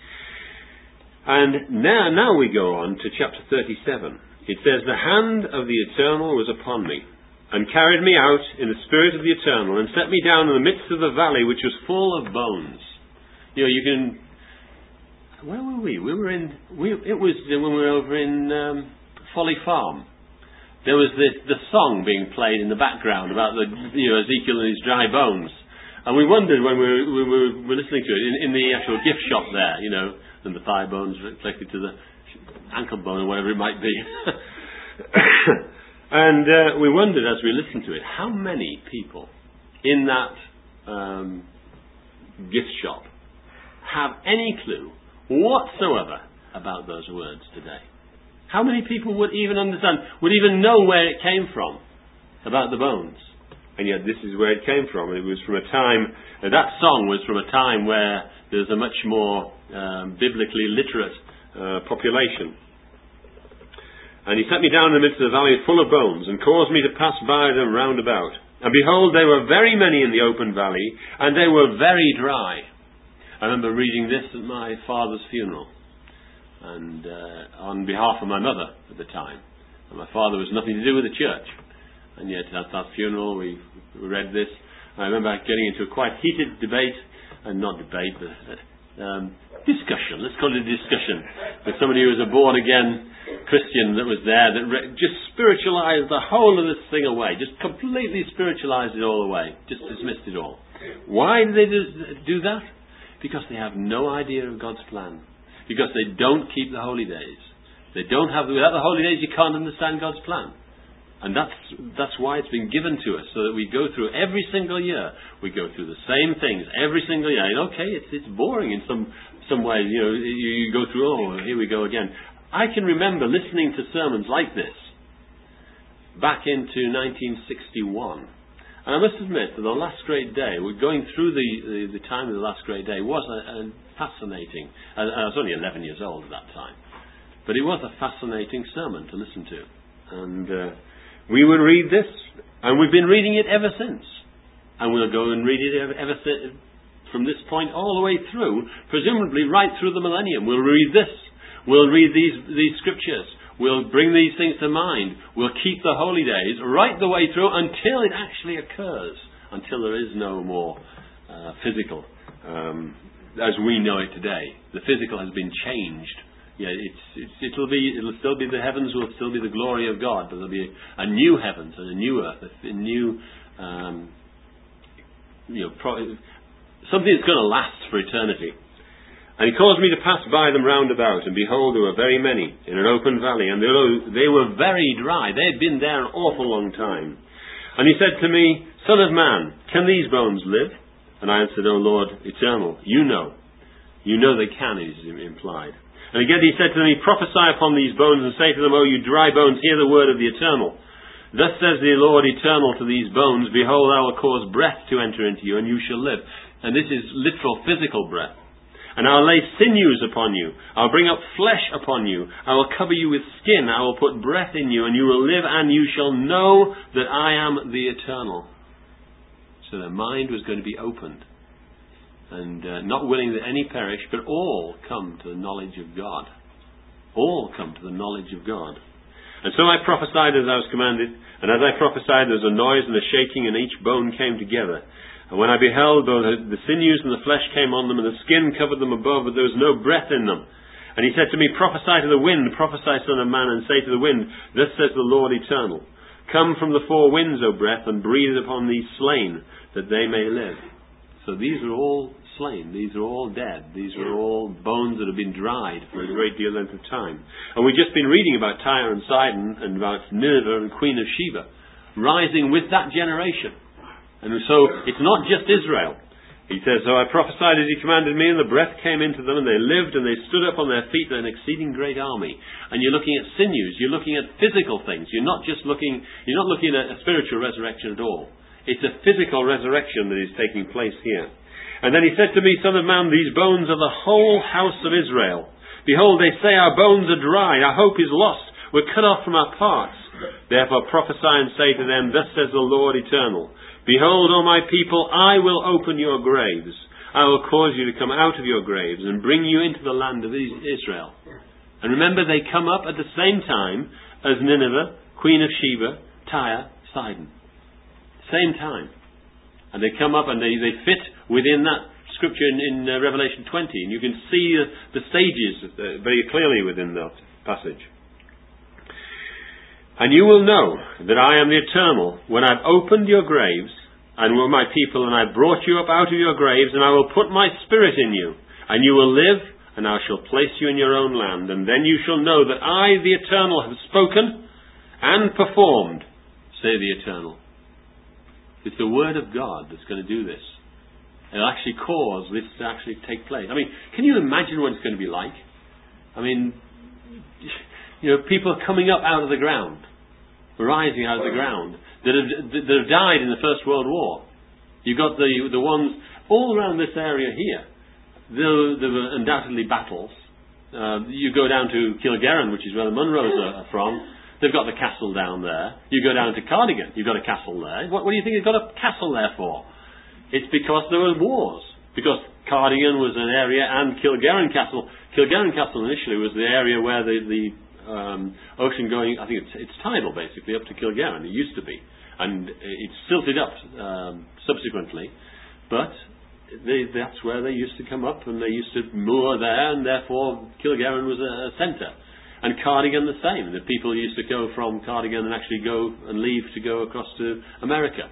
Speaker 1: And now, now we go on to chapter thirty-seven. It says, "The hand of the Eternal was upon me, and carried me out in the spirit of the Eternal, and set me down in the midst of the valley which was full of bones." You know, you can... Where were we? We were in... We, it was when we were over in um, Folly Farm. There was this, the song being played in the background about the, you know, Ezekiel and his dry bones. And we wondered when we were, we were, we were listening to it, in, in the actual gift shop there, you know, and the thigh bones reflected to the ankle bone or whatever it might be. And uh, we wondered as we listened to it, how many people in that um, gift shop have any clue whatsoever about those words today? How many people would even understand, would even know where it came from, about the bones? And yet this is where it came from. It was from a time, uh, that song was from a time where there's a much more um, biblically literate uh, population. And he set me down in the midst of the valley full of bones, and caused me to pass by them round about. And behold, there were very many in the open valley, and they were very dry. I remember reading this at my father's funeral, and uh, on behalf of my mother at the time. And my father was nothing to do with the church. And yet at that funeral we read this. I remember getting into a quite heated debate, and not debate, but um, discussion, let's call it a discussion, with somebody who was a born-again Christian that was there, that re- just spiritualised the whole of this thing away, just completely spiritualised it all away, just dismissed it all. Why do they do, do that? Because they have no idea of God's plan. Because they don't keep the holy days. They don't have, without the holy days you can't understand God's plan. And that's that's why it's been given to us, so that we go through every single year. We go through the same things every single year. And okay, it's it's boring in some some ways. You know, you, you go through, oh, here we go again. I can remember listening to sermons like this back into nineteen sixty-one. And I must admit that the last great day, we're going through the, the, the time of the last great day, was a, a fascinating. I, I was only eleven years old at that time. But it was a fascinating sermon to listen to. And uh, we would read this, and we've been reading it ever since. And we'll go and read it ever, ever since, from this point all the way through, presumably right through the millennium. We'll read this. We'll read these, these scriptures. We'll bring these things to mind. We'll keep the holy days right the way through until it actually occurs, until there is no more uh, physical, um, as we know it today. The physical has been changed. Yeah, it's, it's, it'll be, it'll still be the heavens, will still be the glory of God, but there'll be a, a new heavens and a new earth, a, a new, um, you know, pro- something that's going to last for eternity. And he caused me to pass by them round about, and behold, there were very many in an open valley, and they were very dry. They had been there an awful long time. And he said to me, Son of man, can these bones live? And I answered, O Lord, eternal, you know. You know they can, is implied. And again he said to me, Prophesy upon these bones, and say to them, O you dry bones, hear the word of the Eternal. Thus says the Lord Eternal to these bones, Behold, I will cause breath to enter into you, and you shall live. And this is literal physical breath. And I will lay sinews upon you. I will bring up flesh upon you. I will cover you with skin. I will put breath in you, and you will live, and you shall know that I am the Eternal. So their mind was going to be opened. And uh, not willing that any perish, but all come to the knowledge of God. All come to the knowledge of God. And so I prophesied as I was commanded, and as I prophesied there was a noise and a shaking, and each bone came together. And when I beheld, both the sinews and the flesh came on them, and the skin covered them above, but there was no breath in them. And he said to me, Prophesy to the wind, prophesy, Son of man, and say to the wind, Thus says the Lord Eternal, Come from the four winds, O breath, and breathe upon these slain, that they may live. So these are all slain. These are all dead. These are all bones that have been dried for a great deal length of time. And we've just been reading about Tyre and Sidon and about Nineveh and Queen of Sheba rising with that generation. And so it's not just Israel. He says, So I prophesied as he commanded me, and the breath came into them, and they lived, and they stood up on their feet, an exceeding great army. And you're looking at sinews. You're looking at physical things. You're not just looking, you're not looking at a spiritual resurrection at all. It's a physical resurrection that is taking place here. And then he said to me, Son of man, these bones are the whole house of Israel. Behold, they say, Our bones are dry, our hope is lost, we're cut off from our parts. Therefore prophesy and say to them, Thus says the Lord Eternal, Behold, O my people, I will open your graves. I will cause you to come out of your graves and bring you into the land of Israel. And remember, they come up at the same time as Nineveh, Queen of Sheba, Tyre, Sidon. Same time. And they come up and they, they fit within that scripture in, in uh, Revelation twenty. And you can see uh, the stages uh, very clearly within that passage. And you will know that I am the Eternal when I've opened your graves and were my people, and I've brought you up out of your graves, and I will put my spirit in you, and you will live, and I shall place you in your own land. And then you shall know that I, the Eternal, have spoken and performed, say the Eternal. It's the Word of God that's going to do this. It'll actually cause this to actually take place. I mean, can you imagine what it's going to be like? I mean, you know, people coming up out of the ground, rising out of the ground, that have, that have died in the First World War. You've got the the ones all around this area here. There, there were undoubtedly battles. Uh, you go down to Kilgarran, which is where the Munros are from. They've got the castle down there. You go down to Cardigan, you've got a castle there. What, what do you think they've got a castle there for? It's because there were wars. Because Cardigan was an area, and Kilgarran Castle. Kilgarran Castle initially was the area where the, the um, ocean going, I think it's, it's tidal basically, up to Kilgarran. It used to be. And it's silted up um, subsequently. But they, that's where they used to come up, and they used to moor there, and therefore Kilgarran was a, a centre. And Cardigan the same. The people used to go from Cardigan and actually go and leave to go across to America.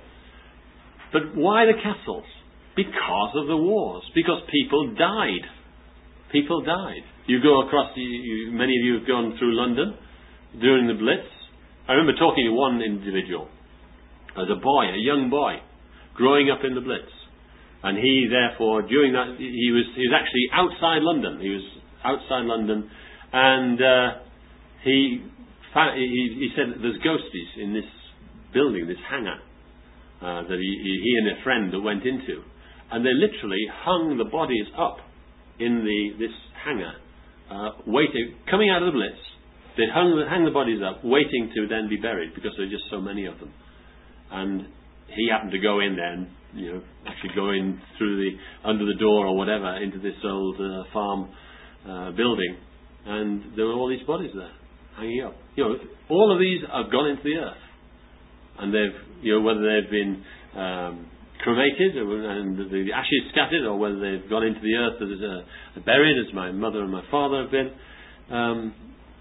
Speaker 1: But why the castles? Because of the wars. Because people died. People died. You go across, you, you, many of you have gone through London during the Blitz. I remember talking to one individual as a boy, a young boy, growing up in the Blitz. And he, therefore, during that, he was he was actually outside London. He was outside London, and uh, he, found, he he said that there's ghosties in this building, this hangar, uh, that he, he and a friend that went into. And they literally hung the bodies up in the this hangar, uh, waiting, coming out of the Blitz. They'd hung the, hang the bodies up, waiting to then be buried, because there were just so many of them. And he happened to go in there and, you know, actually go in through the, under the door or whatever, into this old uh, farm uh, building. And there were all these bodies there, hanging up. You know, all of these have gone into the earth. And they've, you know, whether they've been um, cremated and the ashes scattered, or whether they've gone into the earth as uh, buried, as my mother and my father have been, um,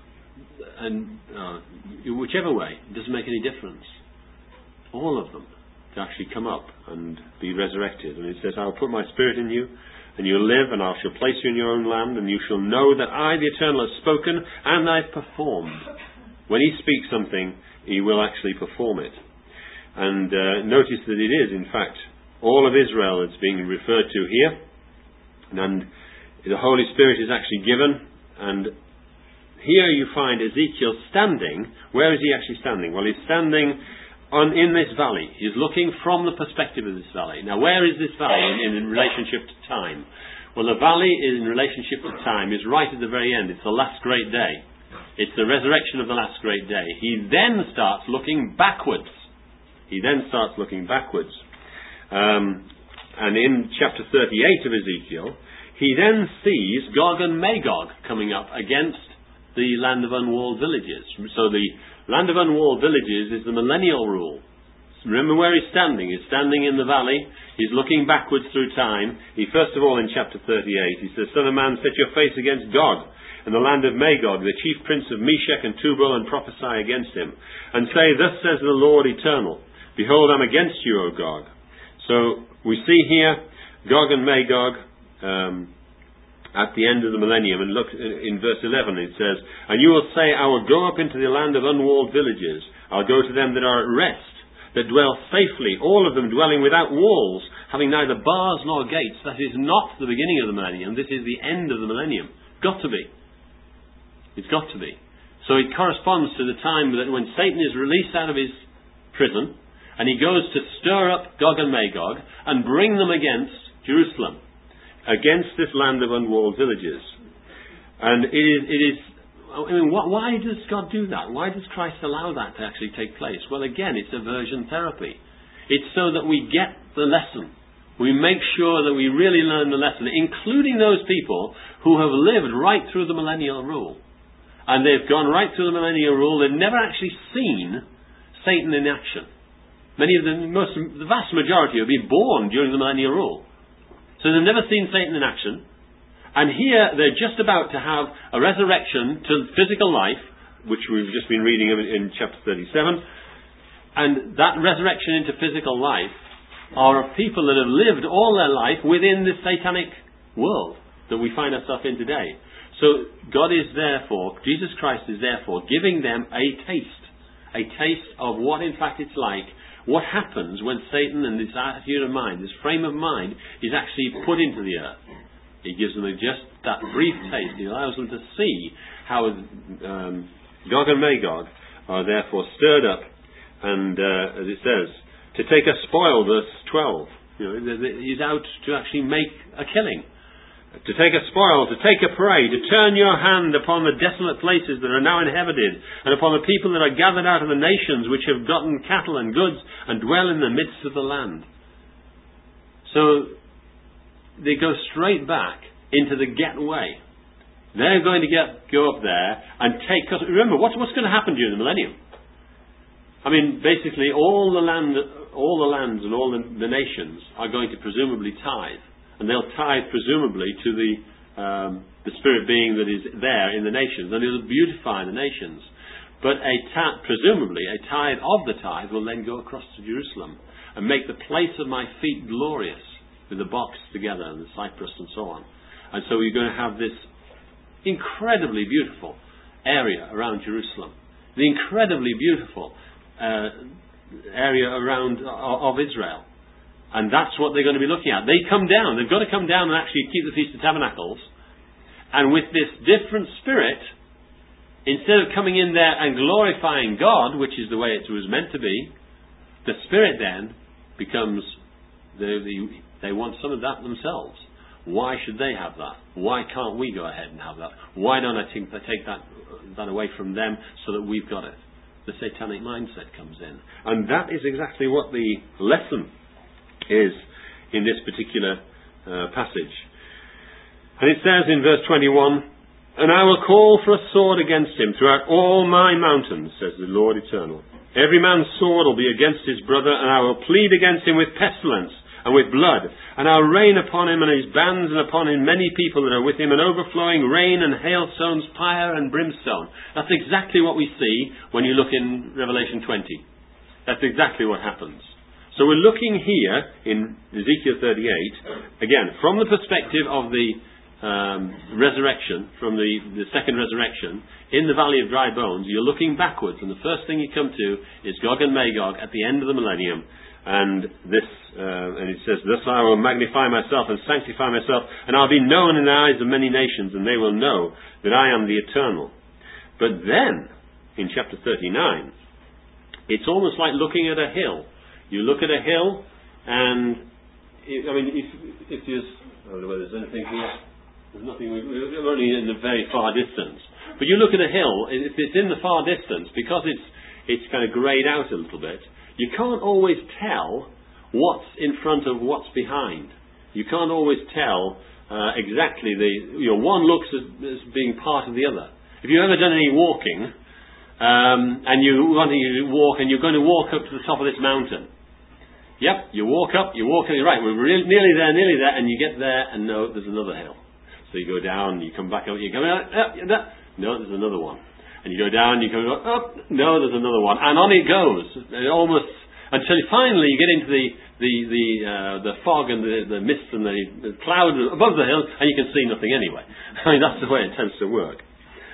Speaker 1: and uh, whichever way, it doesn't make any difference. All of them to actually come up and be resurrected. And it says, I will put my spirit in you, and you'll live, and I shall place you in your own land, and you shall know that I, the Eternal, have spoken, and I've performed. When he speaks something, he will actually perform it. And uh, notice that it is, in fact, all of Israel that's being referred to here. And the Holy Spirit is actually given. And here you find Ezekiel standing. Where is he actually standing? Well, he's standing on in this valley. He's looking from the perspective of this valley. Now, where is this valley in, in relationship to time? Well, the valley in relationship to time is right at the very end. It's the last great day. It's the resurrection of the last great day. He then starts looking backwards. He then starts looking backwards. Um, and in chapter thirty-eight of Ezekiel, he then sees Gog and Magog coming up against the land of unwalled villages. So the land of unwalled villages is the millennial rule. Remember where he's standing. He's standing in the valley. He's looking backwards through time. He, first of all, in chapter thirty-eight, he says, Son of man, set your face against Gog and the land of Magog, the chief prince of Meshech and Tubal, and prophesy against him, and say, Thus says the Lord Eternal, Behold, I'm against you, O Gog. So we see here Gog and Magog um, at the end of the millennium. And look in verse eleven, it says, And you will say, I will go up into the land of unwalled villages. I'll go to them that are at rest, that dwell safely, all of them dwelling without walls, having neither bars nor gates. That is not the beginning of the millennium. This is the end of the millennium. Got to be. It's got to be. So it corresponds to the time that when Satan is released out of his prison, and he goes to stir up Gog and Magog and bring them against Jerusalem, against this land of unwalled villages. And it is, it is I mean, why does God do that? Why does Christ allow that to actually take place? Well, again, it's aversion therapy. It's so that we get the lesson. We make sure that we really learn the lesson, including those people who have lived right through the millennial rule. And they've gone right through the millennial rule. They've never actually seen Satan in action. Many of them, most, the vast majority have been born during the millennial rule. So they've never seen Satan in action. And here they're just about to have a resurrection to physical life, which we've just been reading in chapter thirty-seven. And that resurrection into physical life are of people that have lived all their life within this satanic world that we find ourselves in today. So God is therefore, Jesus Christ is therefore giving them a taste, a taste of what in fact it's like what happens when Satan and this attitude of mind, this frame of mind, is actually put into the earth. He gives them just that brief taste. He allows them to see how um, Gog and Magog are therefore stirred up, and uh, as it says, to take a spoil, verse twelve. You know, he's out to actually make a killing. To take a spoil, to take a prey, to turn your hand upon the desolate places that are now inhabited, and upon the people that are gathered out of the nations which have gotten cattle and goods, and dwell in the midst of the land. So, they go straight back into the getaway. They're going to get go up there and take... Cause remember, what's, what's going to happen during the millennium? I mean, basically, all the land, all the lands and all the, the nations are going to presumably tithe. And they'll tithe presumably to the um, the spirit being that is there in the nations, and it'll beautify the nations. But a ta- presumably a tithe of the tithe will then go across to Jerusalem and make the place of my feet glorious, with the box together and the cypress and so on. And so you're going to have this incredibly beautiful area around Jerusalem, the incredibly beautiful uh, area around uh, of Israel. And that's what they're going to be looking at. They come down. They've got to come down and actually keep the Feast of Tabernacles. And with this different spirit, instead of coming in there and glorifying God, which is the way it was meant to be, the spirit then becomes, the, the, they want some of that themselves. Why should they have that? Why can't we go ahead and have that? Why don't I think, take that, that away from them so that we've got it? The satanic mindset comes in. And that is exactly what the lesson is in this particular uh, passage. And it says in verse twenty-one, and I will call for a sword against him throughout all my mountains, says the Lord Eternal. Every man's sword will be against his brother, and I will plead against him with pestilence and with blood, and I'll rain upon him and his bands, and upon him many people that are with him, and overflowing rain and hailstones, fire and brimstone. That's exactly what we see when you look in Revelation twenty. That's exactly what happens. So we're looking here in Ezekiel thirty-eight, again, from the perspective of the um, resurrection, from the, the second resurrection, in the Valley of Dry Bones, you're looking backwards, and the first thing you come to is Gog and Magog at the end of the millennium, and this, uh, and it says, thus I will magnify myself and sanctify myself, and I'll be known in the eyes of many nations, and they will know that I am the Eternal. But then, in chapter thirty-nine, it's almost like looking at a hill. You look at a hill, and I mean, if if there's, I don't know whether there's anything here. There's nothing. We're only in the very far distance. But you look at a hill. If it's in the far distance, because it's it's kind of greyed out a little bit, you can't always tell what's in front of what's behind. You can't always tell uh, exactly the. You know, one looks as, as being part of the other. If you've ever done any walking, um, and you want to walk, and you're going to walk up to the top of this mountain. Yep, you walk up, you walk, and you're right, we're really, nearly there, nearly there, and you get there, and no, there's another hill. So you go down, you come back up, you go, up, up, up, no, there's another one. And you go down, you come up, up, no, there's another one. And on it goes, it almost, until finally you get into the the the, uh, the fog and the, the mist and the, the cloud above the hill, and you can see nothing anyway. I mean, that's the way it tends to work.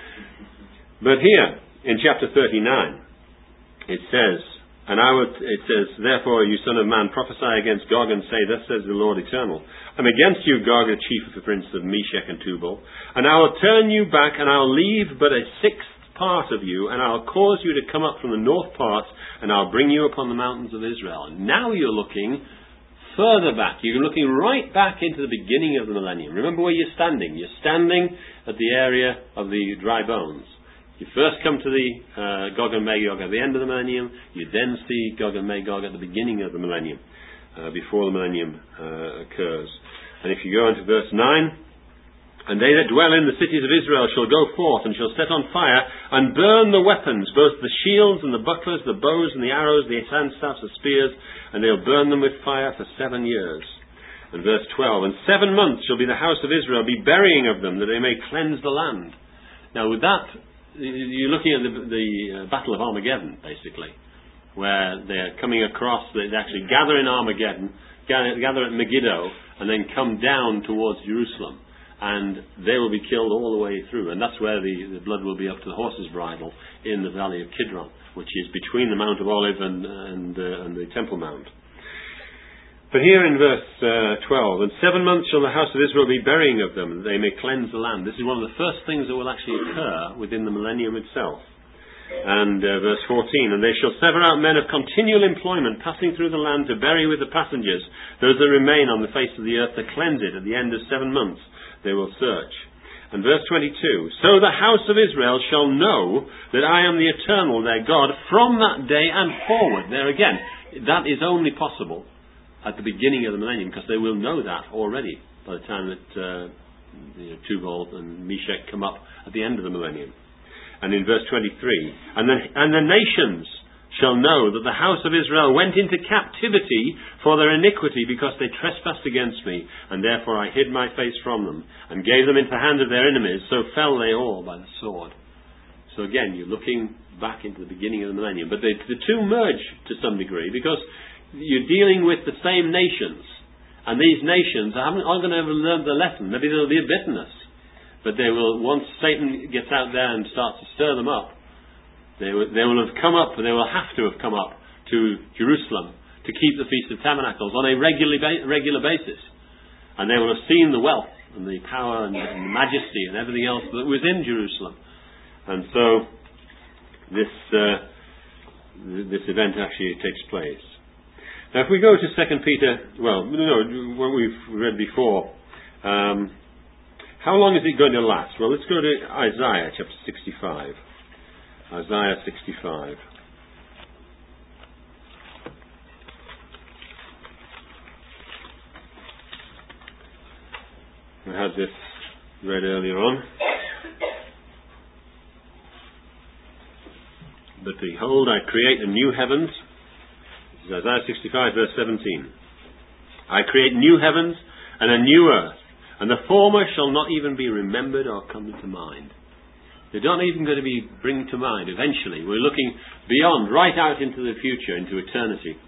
Speaker 1: But here, in chapter thirty-nine, it says, And I would, it says, therefore, you son of man, prophesy against Gog and say, thus says the Lord Eternal, I'm against you, Gog, the chief of the princes of Meshech and Tubal, and I will turn you back, and I'll leave but a sixth part of you, and I'll cause you to come up from the north part, and I'll bring you upon the mountains of Israel. And now you're looking further back. You're looking right back into the beginning of the millennium. Remember where you're standing. You're standing at the area of the dry bones. You first come to the uh, Gog and Magog at the end of the millennium. You then see Gog and Magog at the beginning of the millennium, uh, before the millennium uh, occurs. And if you go into verse nine, and they that dwell in the cities of Israel shall go forth and shall set on fire and burn the weapons, both the shields and the bucklers, the bows and the arrows, the handstaffs, the spears, and they'll burn them with fire for seven years. And verse twelve, and seven months shall be the house of Israel be burying of them, that they may cleanse the land. Now with that, you're looking at the, the uh, Battle of Armageddon, basically, where they're coming across, they actually gather in Armageddon, gather, gather at Megiddo, and then come down towards Jerusalem. and they will be killed all the way through. And that's where the, the blood will be up to the horse's bridle in the valley of Kidron, which is between the Mount of Olive and, and, uh, and the Temple Mount. But here in verse uh, twelve, and seven months shall the house of Israel be burying of them, that they may cleanse the land. This is one of the first things that will actually occur within the millennium itself. And uh, verse fourteen, and they shall sever out men of continual employment, passing through the land to bury with the passengers those that remain on the face of the earth, to cleanse it at the end of seven months they will search. And verse twenty-two, so the house of Israel shall know that I am the eternal their God from that day and forward. There again, that is only possible at the beginning of the millennium, because they will know that already by the time that uh, you know, Tubal and Meshach come up at the end of the millennium. And in verse twenty-three, and the, and the nations shall know that the house of Israel went into captivity for their iniquity, because they trespassed against me, and therefore I hid my face from them, and gave them into the hand of their enemies, so fell they all by the sword. So again, you're looking back into the beginning of the millennium. But they, the two merge to some degree, because you're dealing with the same nations, and these nations aren't going to ever learn the lesson. Maybe there'll be a bitterness. But they will, once Satan gets out there and starts to stir them up, they will, they will have come up, they will have to have come up to Jerusalem to keep the Feast of Tabernacles on a regular, regular basis. And they will have seen the wealth and the power and the, and the majesty and everything else that was in Jerusalem. And so this, uh, this event actually takes place. Now if we go to Second Peter, well, no, what we've read before, um, how long is it going to last? Well, let's go to Isaiah chapter sixty-five. Isaiah sixty-five. We had this read earlier on. But behold, I create a new heavens. This is Isaiah sixty-five, verse seventeen. I create new heavens and a new earth, and the former shall not even be remembered or come to mind. They're not even going to be bring to mind eventually. We're looking beyond, right out into the future, into eternity.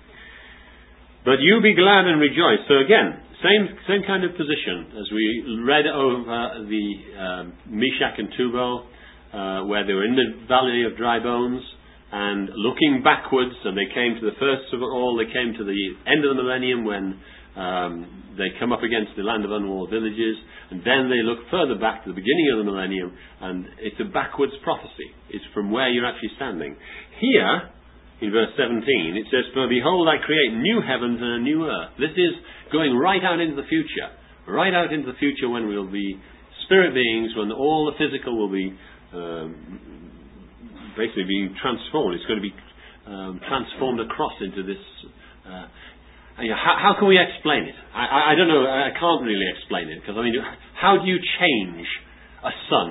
Speaker 1: But you be glad and rejoice. So again, same same kind of position as we read over the um, Meshach and Tubal, uh, where they were in the valley of dry bones, and looking backwards, and they came to the first of all, they came to the end of the millennium when Um, they come up against the land of unwalled villages, and then they look further back to the beginning of the millennium, and it's a backwards prophecy. It's from where you're actually standing. Here, in verse seventeen, it says, for behold, I create new heavens and a new earth. This is going right out into the future. Right out into the future when we'll be spirit beings, when all the physical will be um, basically being transformed. It's going to be um, transformed across into this uh, How, how can we explain it? I, I, I don't know. I can't really explain it, because I mean, how do you change a sun?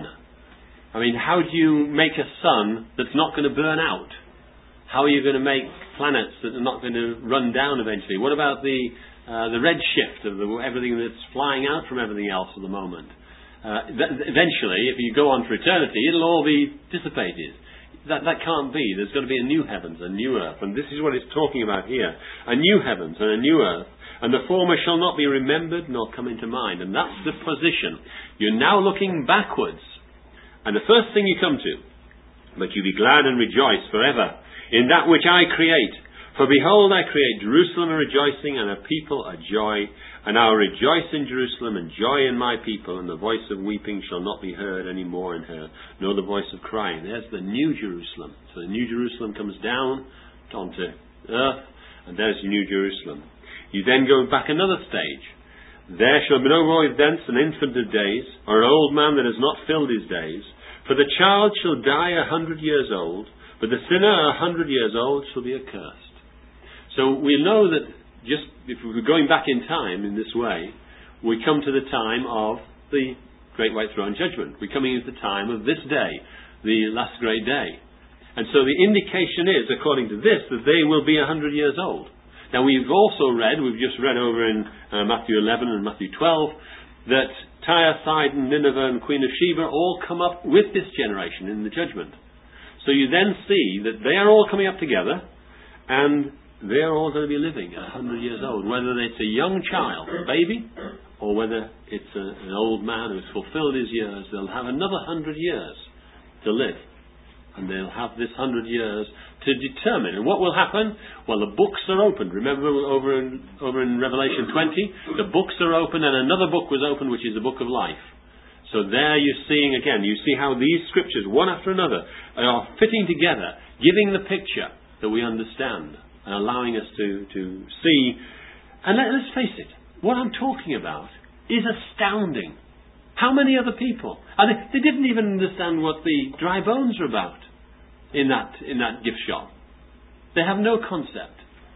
Speaker 1: I mean, how do you make a sun that's not going to burn out? How are you going to make planets that are not going to run down eventually? What about the uh, the redshift of the, everything that's flying out from everything else at the moment? Uh, th- eventually, if you go on for eternity, it'll all be dissipated. That that can't be. There's got to be a new heavens, a new earth. And this is what it's talking about here. A new heavens and a new earth. And the former shall not be remembered nor come into mind. And that's the position. You're now looking backwards. And the first thing you come to, but you be glad and rejoice forever in that which I create. For behold, I create Jerusalem a rejoicing, and a people a joy. And I will rejoice in Jerusalem and joy in my people, and the voice of weeping shall not be heard any more in her, nor the voice of crying. There's the new Jerusalem. So the new Jerusalem comes down onto earth, and there's New Jerusalem. You then go back another stage. There shall be no more thence an infant of days, or an old man that has not filled his days. For the child shall die a hundred years old, but the sinner a hundred years old shall be accursed. So we know that just if we're going back in time in this way, we come to the time of the Great White Throne Judgment. We're coming into the time of this day, the last great day. And so the indication is, according to this, that they will be a hundred years old. Now we've also read, we've just read over in uh, Matthew eleven and Matthew twelve, that Tyre, Sidon, Nineveh and Queen of Sheba all come up with this generation in the judgment. So you then see that they are all coming up together, and they're all going to be living a hundred years old, whether it's a young child, a baby, or whether it's a, an old man who's fulfilled his years, they'll have another hundred years to live. And they'll have this hundred years to determine. And what will happen? Well, the books are opened. Remember over in, over in Revelation twenty, the books are opened and another book was opened, which is the book of life. So there you're seeing again, you see how these scriptures, one after another, are fitting together, giving the picture that we understand and allowing us to, to see. And let, let's face it, what I'm talking about is astounding. How many other people? And they, they didn't even understand what the dry bones are about in that in that gift shop. They have no concept.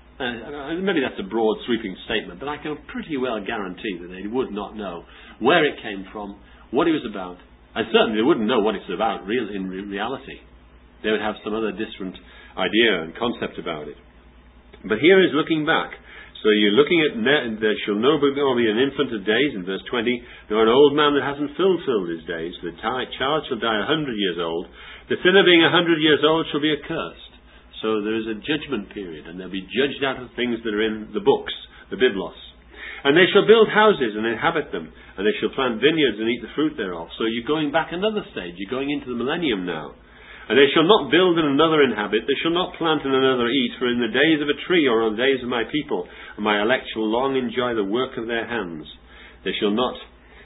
Speaker 1: Uh, maybe that's a broad sweeping statement, but I can pretty well guarantee that they would not know where it came from, what it was about, and certainly they wouldn't know what it's about real in re- reality. They would have some other different idea and concept about it. But here is looking back. So you're looking at, ne- there shall no be an infant of days, in verse twenty, nor an old man that hasn't fulfilled his days. The t- child shall die a hundred years old. The sinner being a hundred years old shall be accursed. So there is a judgment period, and they'll be judged out of things that are in the books, the biblos. And they shall build houses and inhabit them, and they shall plant vineyards and eat the fruit thereof. So you're going back another stage. You're going into the millennium now. And they shall not build and another inhabit, they shall not plant and another eat, for in the days of a tree or in the days of my people, and my elect shall long enjoy the work of their hands. They shall not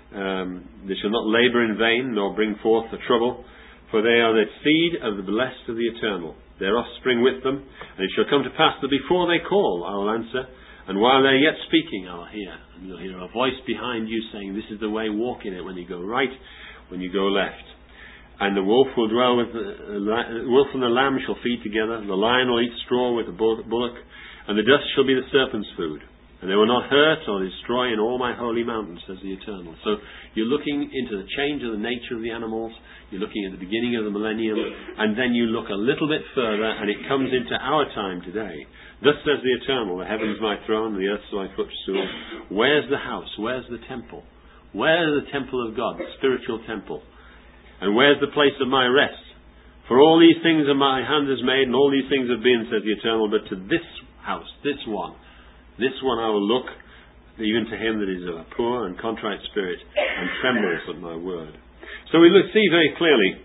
Speaker 1: um, they shall not labour in vain, nor bring forth the trouble, for they are the seed of the blessed of the eternal, their offspring with them. And it shall come to pass that before they call, I will answer, and while they're yet speaking, I will hear. And you'll hear a voice behind you saying, this is the way, walk in it, when you go right, when you go left. And the wolf will dwell with the, the wolf and the lamb shall feed together. The lion will eat straw with the bullock, and the dust shall be the serpent's food. And they will not hurt or destroy in all my holy mountains, says the Eternal. So you're looking into the change of the nature of the animals. You're looking at the beginning of the millennium, and then you look a little bit further, and it comes into our time today. Thus says the Eternal, the heavens my throne, and the earth is my footstool. Where's the house? Where's the temple? Where's the temple of God, the spiritual temple? And where's the place of my rest? For all these things are my hand has made, and all these things have been, says the Eternal. But to this house, this one, this one I will look, even to him that is of a poor and contrite spirit, and trembles at my word. So we see very clearly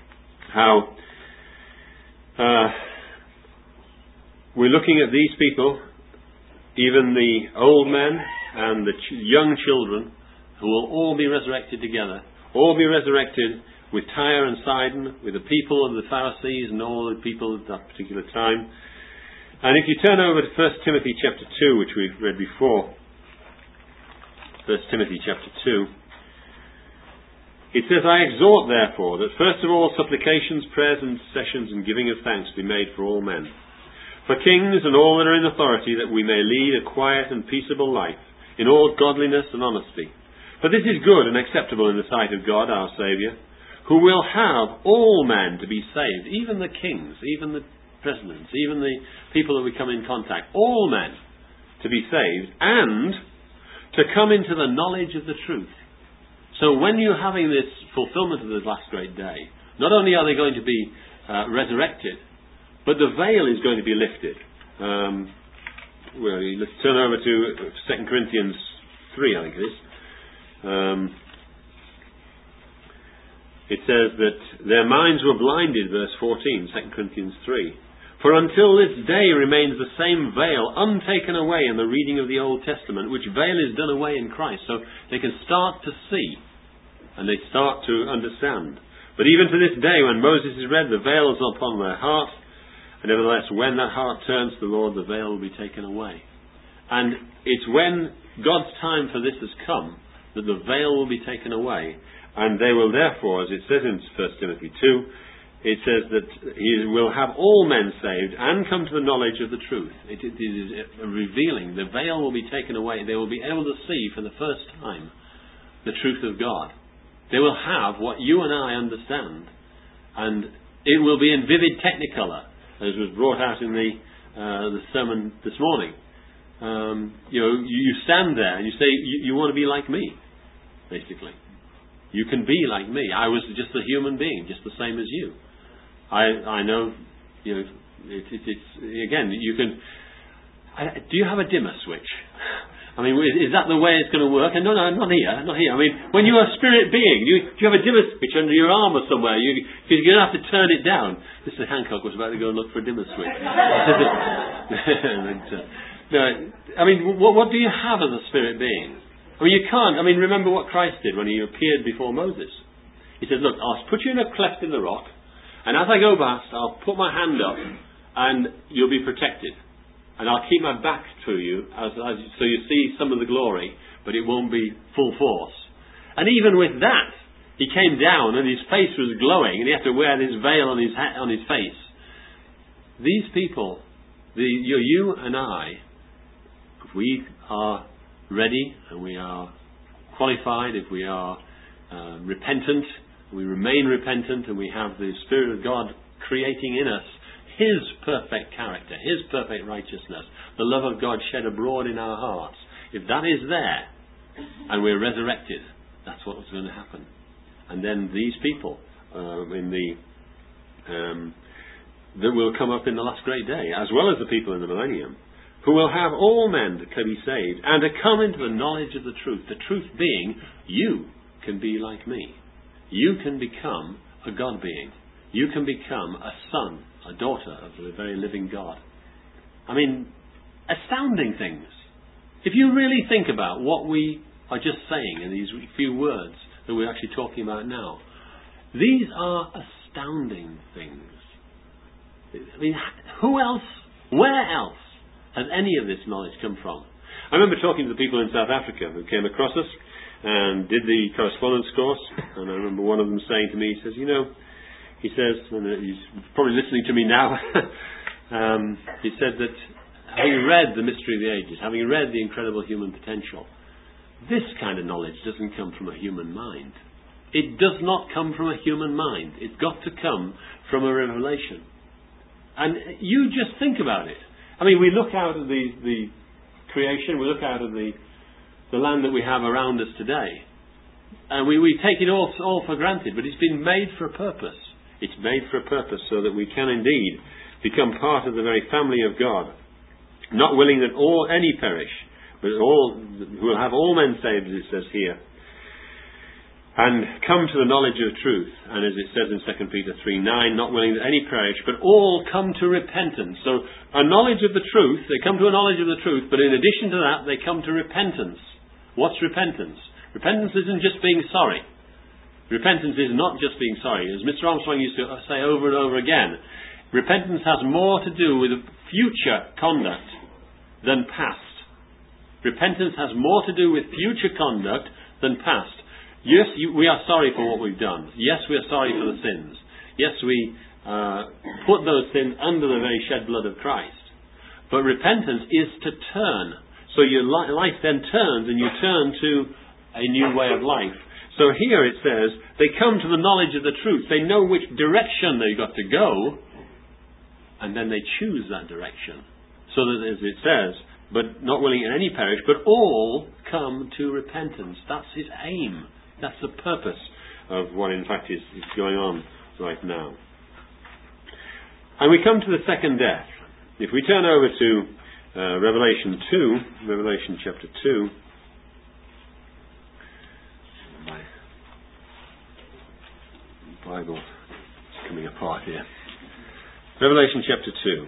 Speaker 1: how uh, we're looking at these people, even the old men and the ch- young children, who will all be resurrected together, all be resurrected with Tyre and Sidon, with the people of the Pharisees and all the people at that particular time. And if you turn over to First Timothy chapter two, which we've read before, First Timothy chapter two, it says, I exhort therefore that first of all supplications, prayers and intercessions and giving of thanks be made for all men, for kings and all that are in authority, that we may lead a quiet and peaceable life, in all godliness and honesty. For this is good and acceptable in the sight of God our Saviour, who will have all men to be saved, even the kings, even the presidents, even the people that we come in contact, all men to be saved, and to come into the knowledge of the truth. So when you're having this fulfillment of the last great day, not only are they going to be uh, resurrected, but the veil is going to be lifted. Um, well, let's turn over to Second Corinthians three, I think it is. Um, it says that their minds were blinded, verse fourteen, Second Corinthians three. For until this day remains the same veil untaken away in the reading of the Old Testament, which veil is done away in Christ. So they can start to see, and they start to understand. But even to this day, when Moses is read, the veil is upon their heart, and nevertheless, when that heart turns to the Lord, the veil will be taken away. And it's when God's time for this has come that the veil will be taken away. And they will therefore, as it says in First Timothy two, it says that he will have all men saved and come to the knowledge of the truth. It, it is revealing. The veil will be taken away. They will be able to see for the first time the truth of God. They will have what you and I understand. And it will be in vivid technicolor, as was brought out in the, uh, the sermon this morning. Um, you know, you, you stand there and you say, you, you want to be like me, basically. You can be like me. I was just a human being, just the same as you. I I know, you know, it, it, it's, again, you can, I, do you have a dimmer switch? I mean, is, is that the way it's going to work? And no, no, not here, not here. I mean, when you're a spirit being, you, do you have a dimmer switch under your arm or somewhere? You, you're going to have to turn it down. Mister Hancock was about to go and look for a dimmer switch. and, uh, no, I mean, what, what do you have as a spirit being? I mean, you can't. I mean, remember what Christ did when he appeared before Moses. He said, look, I'll put you in a cleft in the rock, and as I go past, I'll put my hand up, and you'll be protected. And I'll keep my back to you, as, as, so you see some of the glory, but it won't be full force. And even with that, he came down, and his face was glowing, and he had to wear this veil on his ha- on his face. These people, the, you, you and I, if we are ready, and we are qualified, if we are uh, repentant, we remain repentant, and we have the Spirit of God creating in us His perfect character, His perfect righteousness, the love of God shed abroad in our hearts. If that is there, and we're resurrected, that's what's going to happen. And then these people uh, in the um, that will come up in the last great day, as well as the people in the millennium, who will have all men to be saved and to come into the knowledge of the truth. The truth being, you can be like me. You can become a God being. You can become a son, a daughter of the very living God. I mean, astounding things. If you really think about what we are just saying in these few words that we're actually talking about now, these are astounding things. I mean, who else, where else has any of this knowledge come from? I remember talking to the people in South Africa who came across us and did the correspondence course, and I remember one of them saying to me, he says, you know, he says, and he's probably listening to me now, um, he said that having read The Mystery of the Ages, having read The Incredible Human Potential, this kind of knowledge doesn't come from a human mind. It does not come from a human mind. It's got to come from a revelation. And you just think about it. I mean, we look out at the, the creation, we look out at the, the land that we have around us today, and we, we take it all, all for granted, but it's been made for a purpose. It's made for a purpose so that we can indeed become part of the very family of God, not willing that all any perish, but all who will have all men saved, as it says here, and come to the knowledge of truth. And as it says in Second Peter three nine, not willing that any perish, but all come to repentance. So a knowledge of the truth, they come to a knowledge of the truth, but in addition to that, they come to repentance. What's repentance? Repentance isn't just being sorry. Repentance is not just being sorry. As Mister Armstrong used to say over and over again, repentance has more to do with future conduct than past. Repentance has more to do with future conduct than past. Yes, you, we are sorry for what we've done. Yes, we are sorry for the sins. Yes, we uh, put those sins under the very shed blood of Christ. But repentance is to turn. So your life then turns, and you turn to a new way of life. So here it says, they come to the knowledge of the truth. They know which direction they've got to go, and then they choose that direction. So that, as it says, but not willing in any perish, but all come to repentance. That's his aim. That's the purpose of what in fact is, is going on right now. And we come to the second death. If we turn over to uh, Revelation two, Revelation chapter two, my Bible's coming apart here. Revelation chapter two.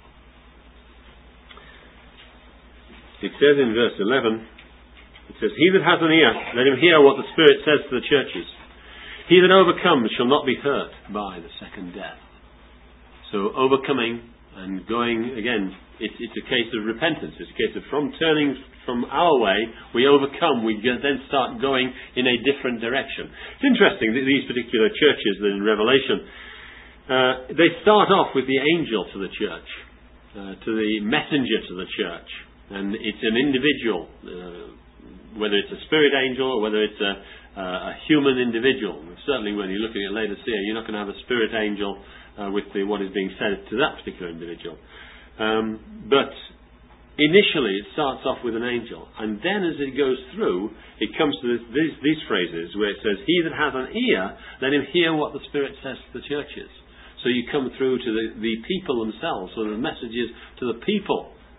Speaker 1: It says in verse eleven, it says, he that has an ear, let him hear what the Spirit says to the churches. He that overcomes shall not be hurt by the second death. So overcoming and going, again, it's, it's a case of repentance. It's a case of from turning from our way, we overcome, we then start going in a different direction. It's interesting that these particular churches that in Revelation, uh, they start off with the angel to the church, uh, to the messenger to the church. And it's an individual, uh, whether it's a spirit angel or whether it's a, uh, a human individual. Certainly when you're looking at Laodicea, you're not going to have a spirit angel uh, with the, what is being said to that particular individual. Um, but initially it starts off with an angel. And then as it goes through, it comes to this, these, these phrases where it says, he that has an ear, let him hear what the Spirit says to the churches. So you come through to the, the people themselves, so the messages to the people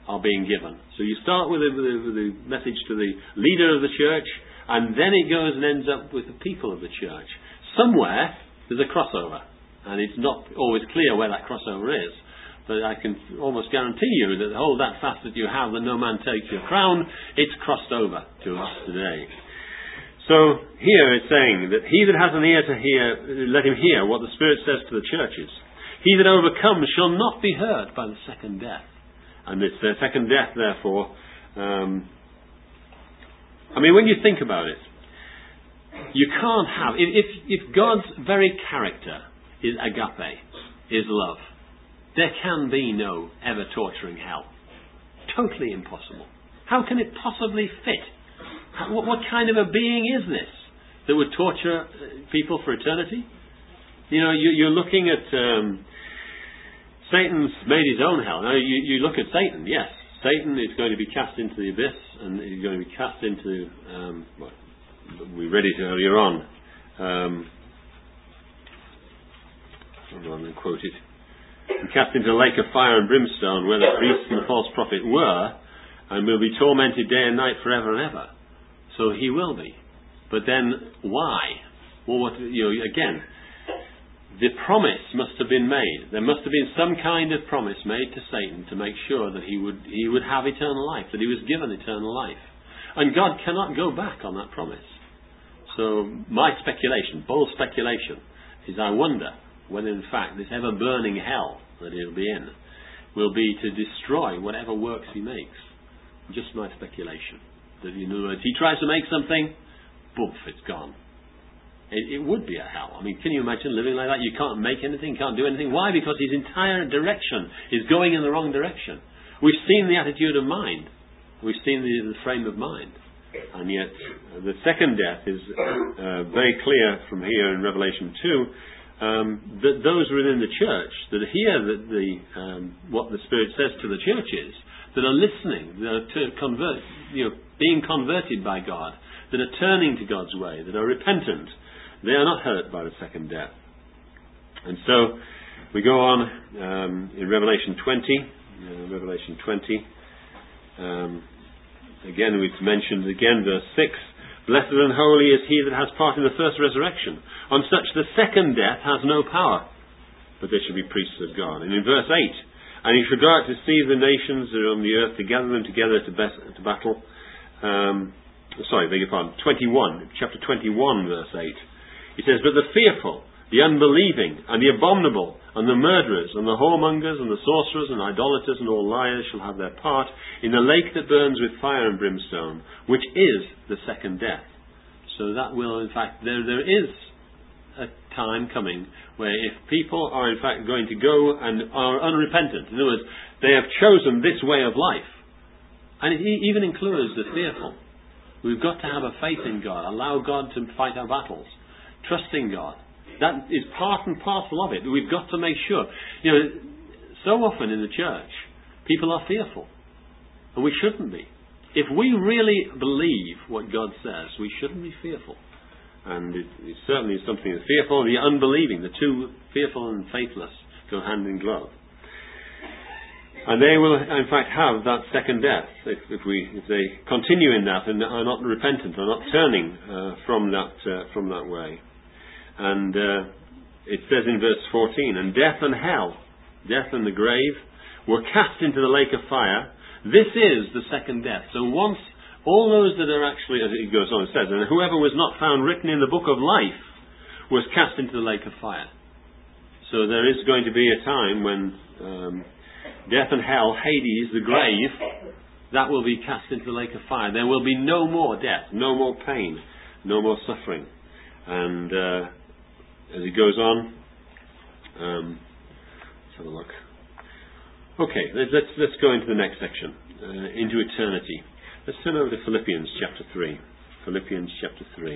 Speaker 1: are being given. So you start with the, with, the, with the message to the leader of the church, and then it goes and ends up with the people of the church. Somewhere there's a crossover, and it's not always clear where that crossover is. But I can almost guarantee you that hold that fast that you have, that no man take your crown, it's crossed over to us today. So here it's saying that he that has an ear to hear, let him hear what the Spirit says to the churches. He that overcomes shall not be hurt by the second death. And this uh, second death, therefore, um, I mean, when you think about it, you can't have, if, if, if God's very character is agape, is love, there can be no ever torturing hell. Totally impossible. How can it possibly fit? How, what, what kind of a being is this that would torture people for eternity? You know, you, you're looking at um, Satan's made his own hell. Now, you, you look at Satan. Yes, Satan is going to be cast into the abyss, and he's going to be cast into. Um, what we read it earlier on. Um, hold on, and quote it. And cast into a lake of fire and brimstone, where the priest and the false prophet were, and will be tormented day and night forever and ever. So he will be. But then, why? Well, what, you know, again, the promise must have been made. There must have been some kind of promise made to Satan to make sure that he would he would have eternal life, that he was given eternal life. And God cannot go back on that promise. So my speculation, bold speculation, is I wonder whether in fact this ever-burning hell that he'll be in will be to destroy whatever works he makes. Just my speculation. That, in other words, he tries to make something, boof, it's gone. It, it would be a hell. I mean, can you imagine living like that? You can't make anything, can't do anything. Why? Because his entire direction is going in the wrong direction. We've seen the attitude of mind. We've seen the, the frame of mind. And yet, uh, the second death is uh, very clear from here in Revelation two, um, that those within the church that hear that the um, what the Spirit says to the churches, that are listening, that are to convert, you know, being converted by God, that are turning to God's way, that are repentant, they are not hurt by the second death. And so we go on um, in Revelation twenty, uh, Revelation twenty. Um, again, we've mentioned again verse six. Blessed and holy is he that has part in the first resurrection. On such the second death has no power, but they shall be priests of God. And in verse eight, and he shall go out to deceive the nations that are on the earth, to gather them together to, best, to battle. Um, sorry, beg your pardon. twenty-one, chapter twenty-one, verse eight. He says, but the fearful, the unbelieving, and the abominable, and the murderers, and the whoremongers, and the sorcerers, and idolaters, and all liars shall have their part in the lake that burns with fire and brimstone, which is the second death. So that will, in fact, there there is a time coming where if people are, in fact, going to go and are unrepentant, in other words, they have chosen this way of life, and it even includes the fearful. We've got to have a faith in God, allow God to fight our battles, trusting God. That is part and parcel of it. We've got to make sure. You know, so often in the church, people are fearful. And we shouldn't be. If we really believe what God says, we shouldn't be fearful. And it, it certainly is something that's fearful. The unbelieving, the two, fearful and faithless, go hand in glove. And they will, in fact, have that second death if, if we if they continue in that and are not repentant, are not turning uh, from that uh, from that way. And uh, it says in verse fourteen, and death and hell, death and the grave, were cast into the lake of fire. This is the second death. So once all those that are actually, as it goes on, it says, and whoever was not found written in the book of life was cast into the lake of fire. So there is going to be a time when um, death and hell, Hades, the grave, that will be cast into the lake of fire. There will be no more death, no more pain, no more suffering. And uh, as it goes on, um, let's have a look. Okay, let's, let's, let's go into the next section, uh, into eternity. Let's turn over to Philippians chapter three. Philippians chapter three.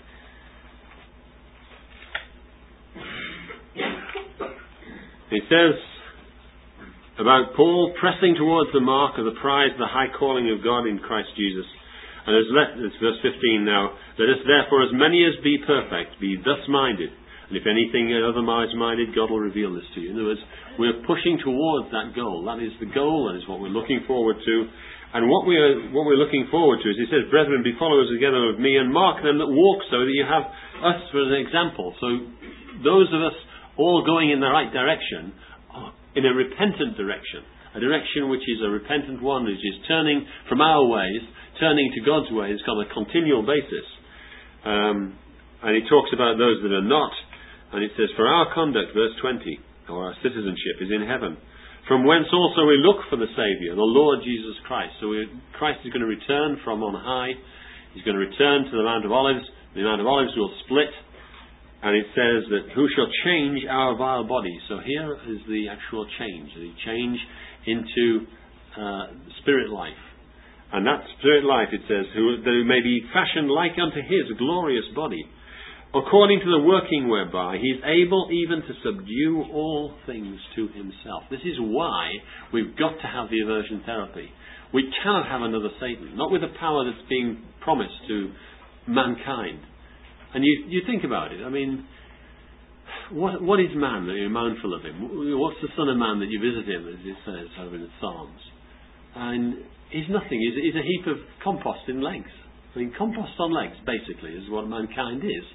Speaker 1: It says about Paul pressing towards the mark of the prize, the high calling of God in Christ Jesus. And as let, it's verse fifteen now. Let us therefore, as many as be perfect, be thus minded. And if anything otherwise minded, God will reveal this to you. In other words, we're pushing towards that goal. That is the goal. That is what we're looking forward to. And what we are, what we're looking forward to is, he says, brethren, be followers together of me, and mark them that walk so, that you have us for an example. So those of us all going in the right direction, in a repentant direction, a direction which is a repentant one, which is turning from our ways, turning to God's ways on a continual basis. Um, and he talks about those that are not. And it says, for our conduct, verse twenty, or our citizenship is in heaven, from whence also we look for the Saviour, the Lord Jesus Christ. So we, Christ is going to return from on high. He's going to return to the Mount of Olives. The Mount of Olives will split. And it says that who shall change our vile bodies. So here is the actual change. The change into uh, spirit life. And that spirit life, it says, who, that it may be fashioned like unto his glorious body, according to the working whereby he is able even to subdue all things to himself. This is why we've got to have the aversion therapy. We cannot have another Satan, not with the power that's being promised to mankind. And you, you think about it, I mean, what what is man that you're mindful of him? What's the Son of Man that you visit him, as it says over in the Psalms? And he's nothing, he's, he's a heap of compost in legs. I mean, compost on legs, basically, is what mankind is.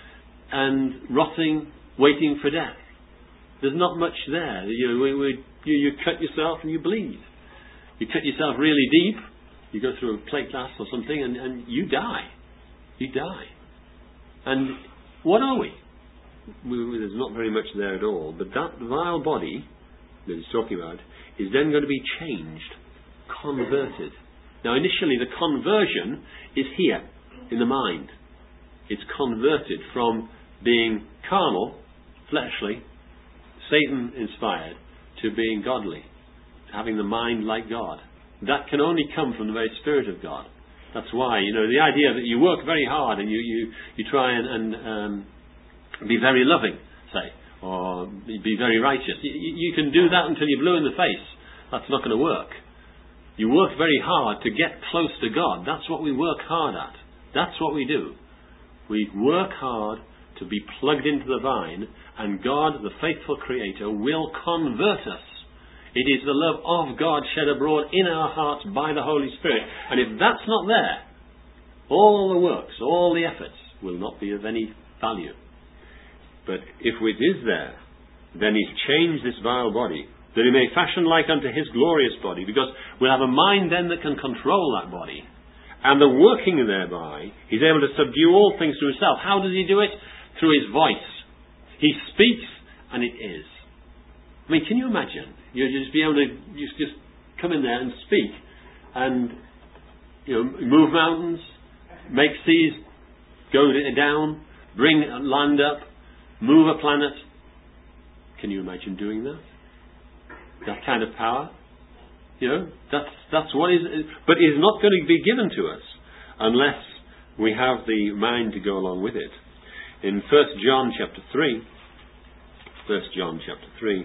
Speaker 1: And rotting, waiting for death. There's not much there. You, we, we, you, you cut yourself and you bleed. You cut yourself really deep, you go through a plate glass or something, and, and you die. You die. And what are we? we? There's not very much there at all. But that vile body that he's talking about is then going to be changed, converted. Now initially the conversion is here, in the mind. It's converted from being carnal, fleshly, Satan-inspired, to being godly, having the mind like God. That can only come from the very Spirit of God. That's why, you know, the idea that you work very hard and you, you, you try and, and um, be very loving, say, or be very righteous. You, you can do that until you're blue in the face. That's not going to work. You work very hard to get close to God. That's what we work hard at. That's what we do. We work hard to be plugged into the vine, and God, the faithful Creator, will convert us. It is the love of God shed abroad in our hearts by the Holy Spirit. And if that's not there, all the works, all the efforts will not be of any value. But if it is there, then he's changed this vile body, that he may fashion like unto his glorious body, because we'll have a mind then that can control that body. And the working thereby, he's able to subdue all things to himself. How does he do it? Through his voice. He speaks, and it is. I mean, can you imagine? You just be able to you just come in there and speak, and you know, move mountains, make seas go down, bring land up, move a planet. Can you imagine doing that? That kind of power? You know, that's that's what is, but is not going to be given to us unless we have the mind to go along with it. In First John chapter three, First John chapter three,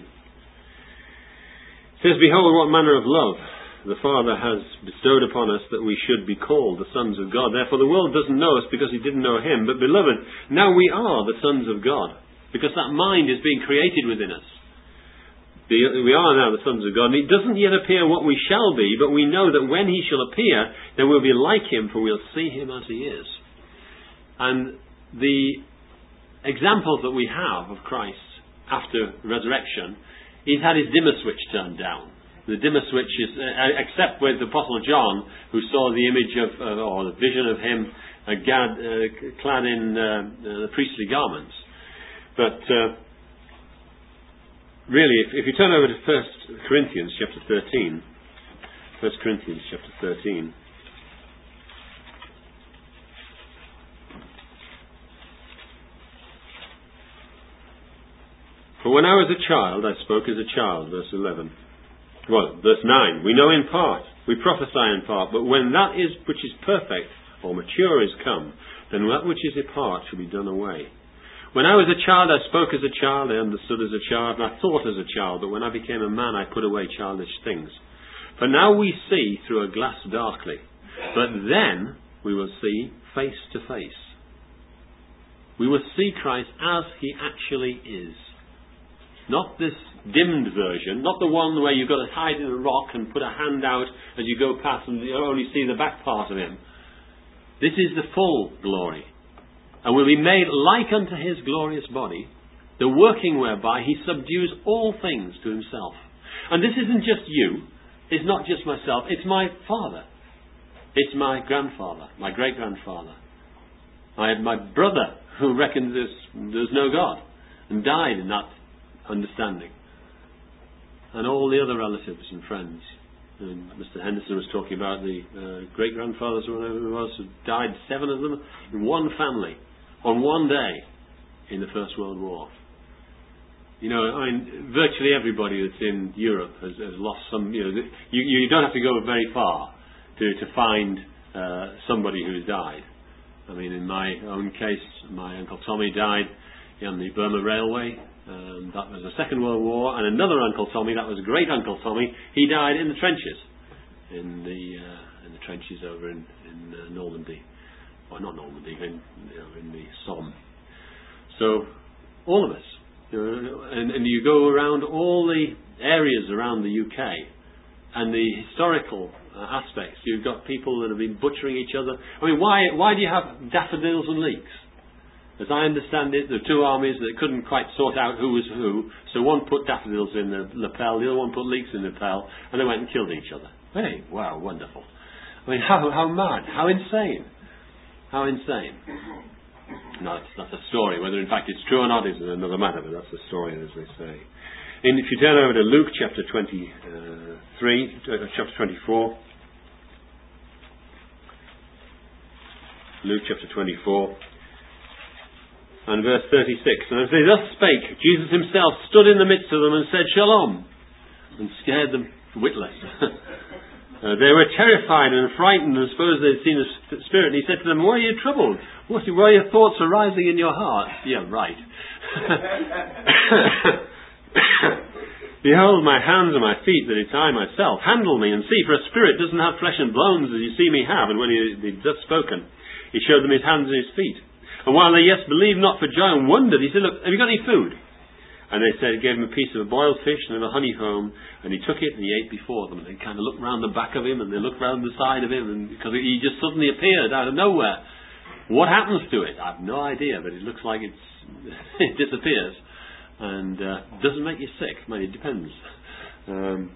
Speaker 1: it says, "Behold, what manner of love the Father has bestowed upon us, that we should be called the sons of God. Therefore the world doesn't know us because it didn't know Him. But beloved, now we are the sons of God, because that mind is being created within us. We are now the sons of God, and it doesn't yet appear what we shall be, but we know that when He shall appear, then we'll be like Him, for we'll see Him as He is." And the examples that we have of Christ after resurrection, He's had His dimmer switch turned down. The dimmer switch is, uh, except with the Apostle John, who saw the image of, uh, or the vision of Him uh, gad, uh, clad in uh, uh, the priestly garments. But uh, really, if, if you turn over to First Corinthians chapter thirteen, First Corinthians chapter thirteen. "For when I was a child, I spoke as a child," verse eleven. Well, verse nine, "We know in part, we prophesy in part, but when that is which is perfect, or mature, is come, then that which is in part shall be done away. When I was a child, I spoke as a child, I understood as a child, and I thought as a child, but when I became a man, I put away childish things. For now we see through a glass darkly, but then we will see face to face." We will see Christ as He actually is. Not this dimmed version, not the one where you've got to hide in a rock and put a hand out as you go past and you only see the back part of Him. This is the full glory. And will be made like unto His glorious body, the working whereby He subdues all things to Himself. And this isn't just you, it's not just myself, it's my father. It's my grandfather, my great-grandfather. I had my brother who reckoned there's, there's no God and died in that understanding. And all the other relatives and friends. And Mister Henderson was talking about the uh, great-grandfathers or whatever it was, who died, seven of them, in one family, on one day, in the First World War. You know, I mean, virtually everybody that's in Europe has, has lost some, you know, you, you don't have to go very far to, to find uh, somebody who's died. I mean, in my own case, my Uncle Tommy died on the Burma Railway. Um, that was the Second World War. And another Uncle Tommy, that was Great Uncle Tommy, he died in the trenches. In the uh, in the trenches over in, in uh, Normandy. Well, not Normandy, in, you know, in the Somme. So, all of us. You know, and, and you go around all the areas around the U K and the historical uh, aspects. You've got people that have been butchering each other. I mean, why why do you have daffodils and leeks? As I understand it, the two armies that couldn't quite sort out who was who, so one put daffodils in the lapel, the other one put leeks in the lapel, and they went and killed each other. Hey, wow, wonderful. I mean, how how mad, how insane. How insane. No, that's, that's a story. Whether in fact it's true or not is another matter, but that's the story, as they say. And if you turn over to Luke chapter twenty-three, uh, chapter twenty-four, Luke chapter twenty-four, and verse thirty-six, and as they thus spake, Jesus Himself stood in the midst of them and said, Shalom, and scared them witless. Uh, they were terrified and frightened and supposed they had seen a spirit. And He said to them, why are you troubled? What why are your thoughts arising in your hearts? Yeah, right. Behold my hands and my feet, that it's I myself. Handle me and see, for a spirit doesn't have flesh and bones as you see me have. And when He had thus spoken, He showed them His hands and His feet. And while they yet believed not for joy and wondered, He said, look, have you got any food? And they said, He gave him a piece of a boiled fish and a honey comb, and he took it and he ate before them. And they kind of looked round the back of him, and they looked round the side of him, and because he just suddenly appeared out of nowhere. What happens to it? I have no idea, but it looks like it's it disappears, and uh, doesn't make you sick. I mean, it depends. Um,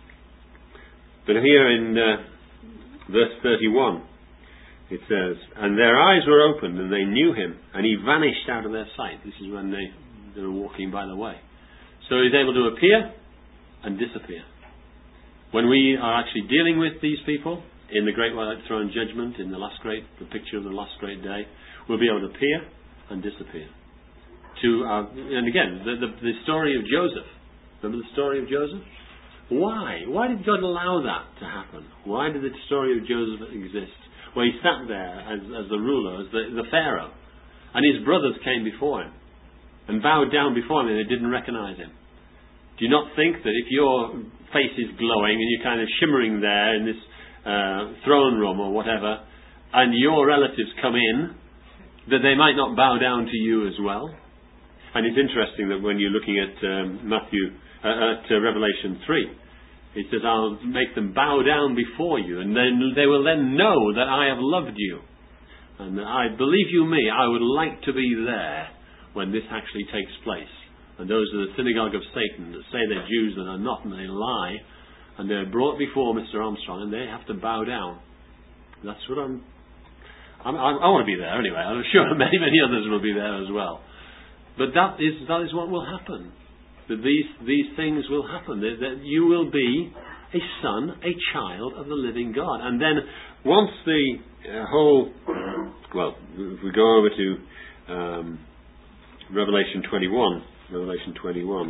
Speaker 1: but here in uh, verse thirty-one, it says, and their eyes were opened, and they knew Him, and He vanished out of their sight. This is when they They were walking by the way. So He's able to appear and disappear. When we are actually dealing with these people in the Great White Throne Judgment, in the last great, the picture of the last great day, we'll be able to appear and disappear. To our, and again, the, the, the story of Joseph. Remember the story of Joseph? Why? Why did God allow that to happen? Why did the story of Joseph exist? Well, he sat there as, as the ruler, as the, the Pharaoh, and his brothers came before him and bowed down before Him, and they didn't recognize Him. Do you not think that if your face is glowing and you're kind of shimmering there in this uh, throne room or whatever, and your relatives come in, that they might not bow down to you as well? And it's interesting that when you're looking at um, Matthew, uh, at uh, Revelation three, it says, I'll make them bow down before you, and then they will then know that I have loved you. And I believe you me, I would like to be there when this actually takes place. And those are the synagogue of Satan that say they're Jews and are not, and they lie, and they're brought before Mister Armstrong, and they have to bow down. That's what I'm... I'm I, I want to be there anyway. I'm sure many, many others will be there as well. But that is that is what will happen. That these these things will happen. That, that you will be a son, a child of the living God. And then once the uh, whole... Well, if we go over to... Um, Revelation twenty-one. Revelation twenty-one.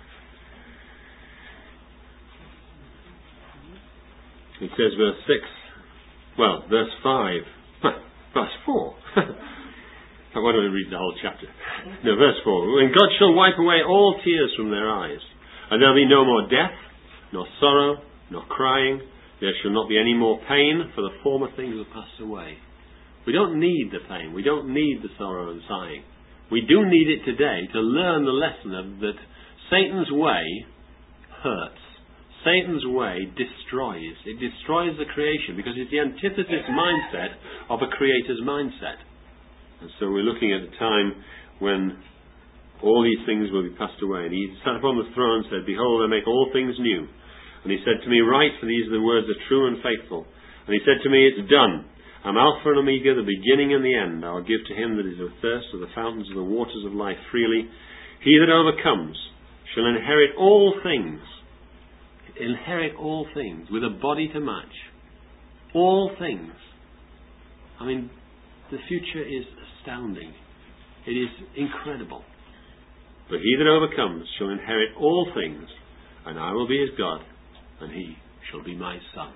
Speaker 1: It says verse six. Well, verse five. Verse four. Why don't we read the whole chapter? No, verse four. And God shall wipe away all tears from their eyes, and there'll be no more death, nor sorrow, nor crying. There shall not be any more pain, for the former things will pass away. We don't need the pain. We don't need the sorrow and sighing. We do need it today to learn the lesson of that Satan's way hurts. Satan's way destroys. It destroys the creation because it's the antithesis mindset of a creator's mindset. And so we're looking at a time when all these things will be passed away. And he sat upon the throne and said, "Behold, I make all things new." And he said to me, "Write, for these are the words are true and faithful." And he said to me, "It's done. I'm Alpha and Omega, the beginning and the end. I will give to him that is athirst of the fountains of the waters of life freely. He that overcomes shall inherit all things." Inherit all things with a body to match. All things. I mean, the future is astounding. It is incredible. "But he that overcomes shall inherit all things, and I will be his God, and he shall be my son."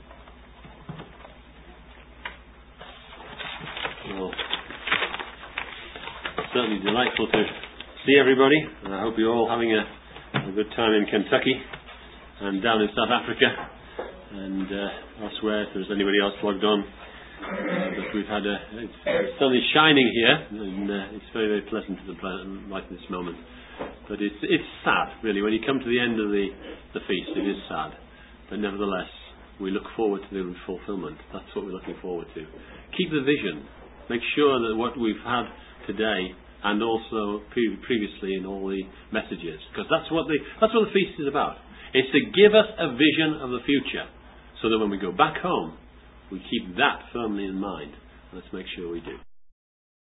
Speaker 1: Well, certainly delightful to see everybody, and I hope you're all having a, a good time in Kentucky and down in South Africa and uh, elsewhere. If there's anybody else logged on, uh, but we've had a it's, the sun is shining here, and uh, it's very very pleasant to the planet right this moment. But it's it's sad really when you come to the end of the the feast. It is sad, but nevertheless we look forward to the fulfillment. That's what we're looking forward to. Keep the vision. Make sure that what we've had today and also pre- previously in all the messages, because that's what the that's what the feast is about. It's to give us a vision of the future, so that when we go back home, we keep that firmly in mind. Let's make sure we do.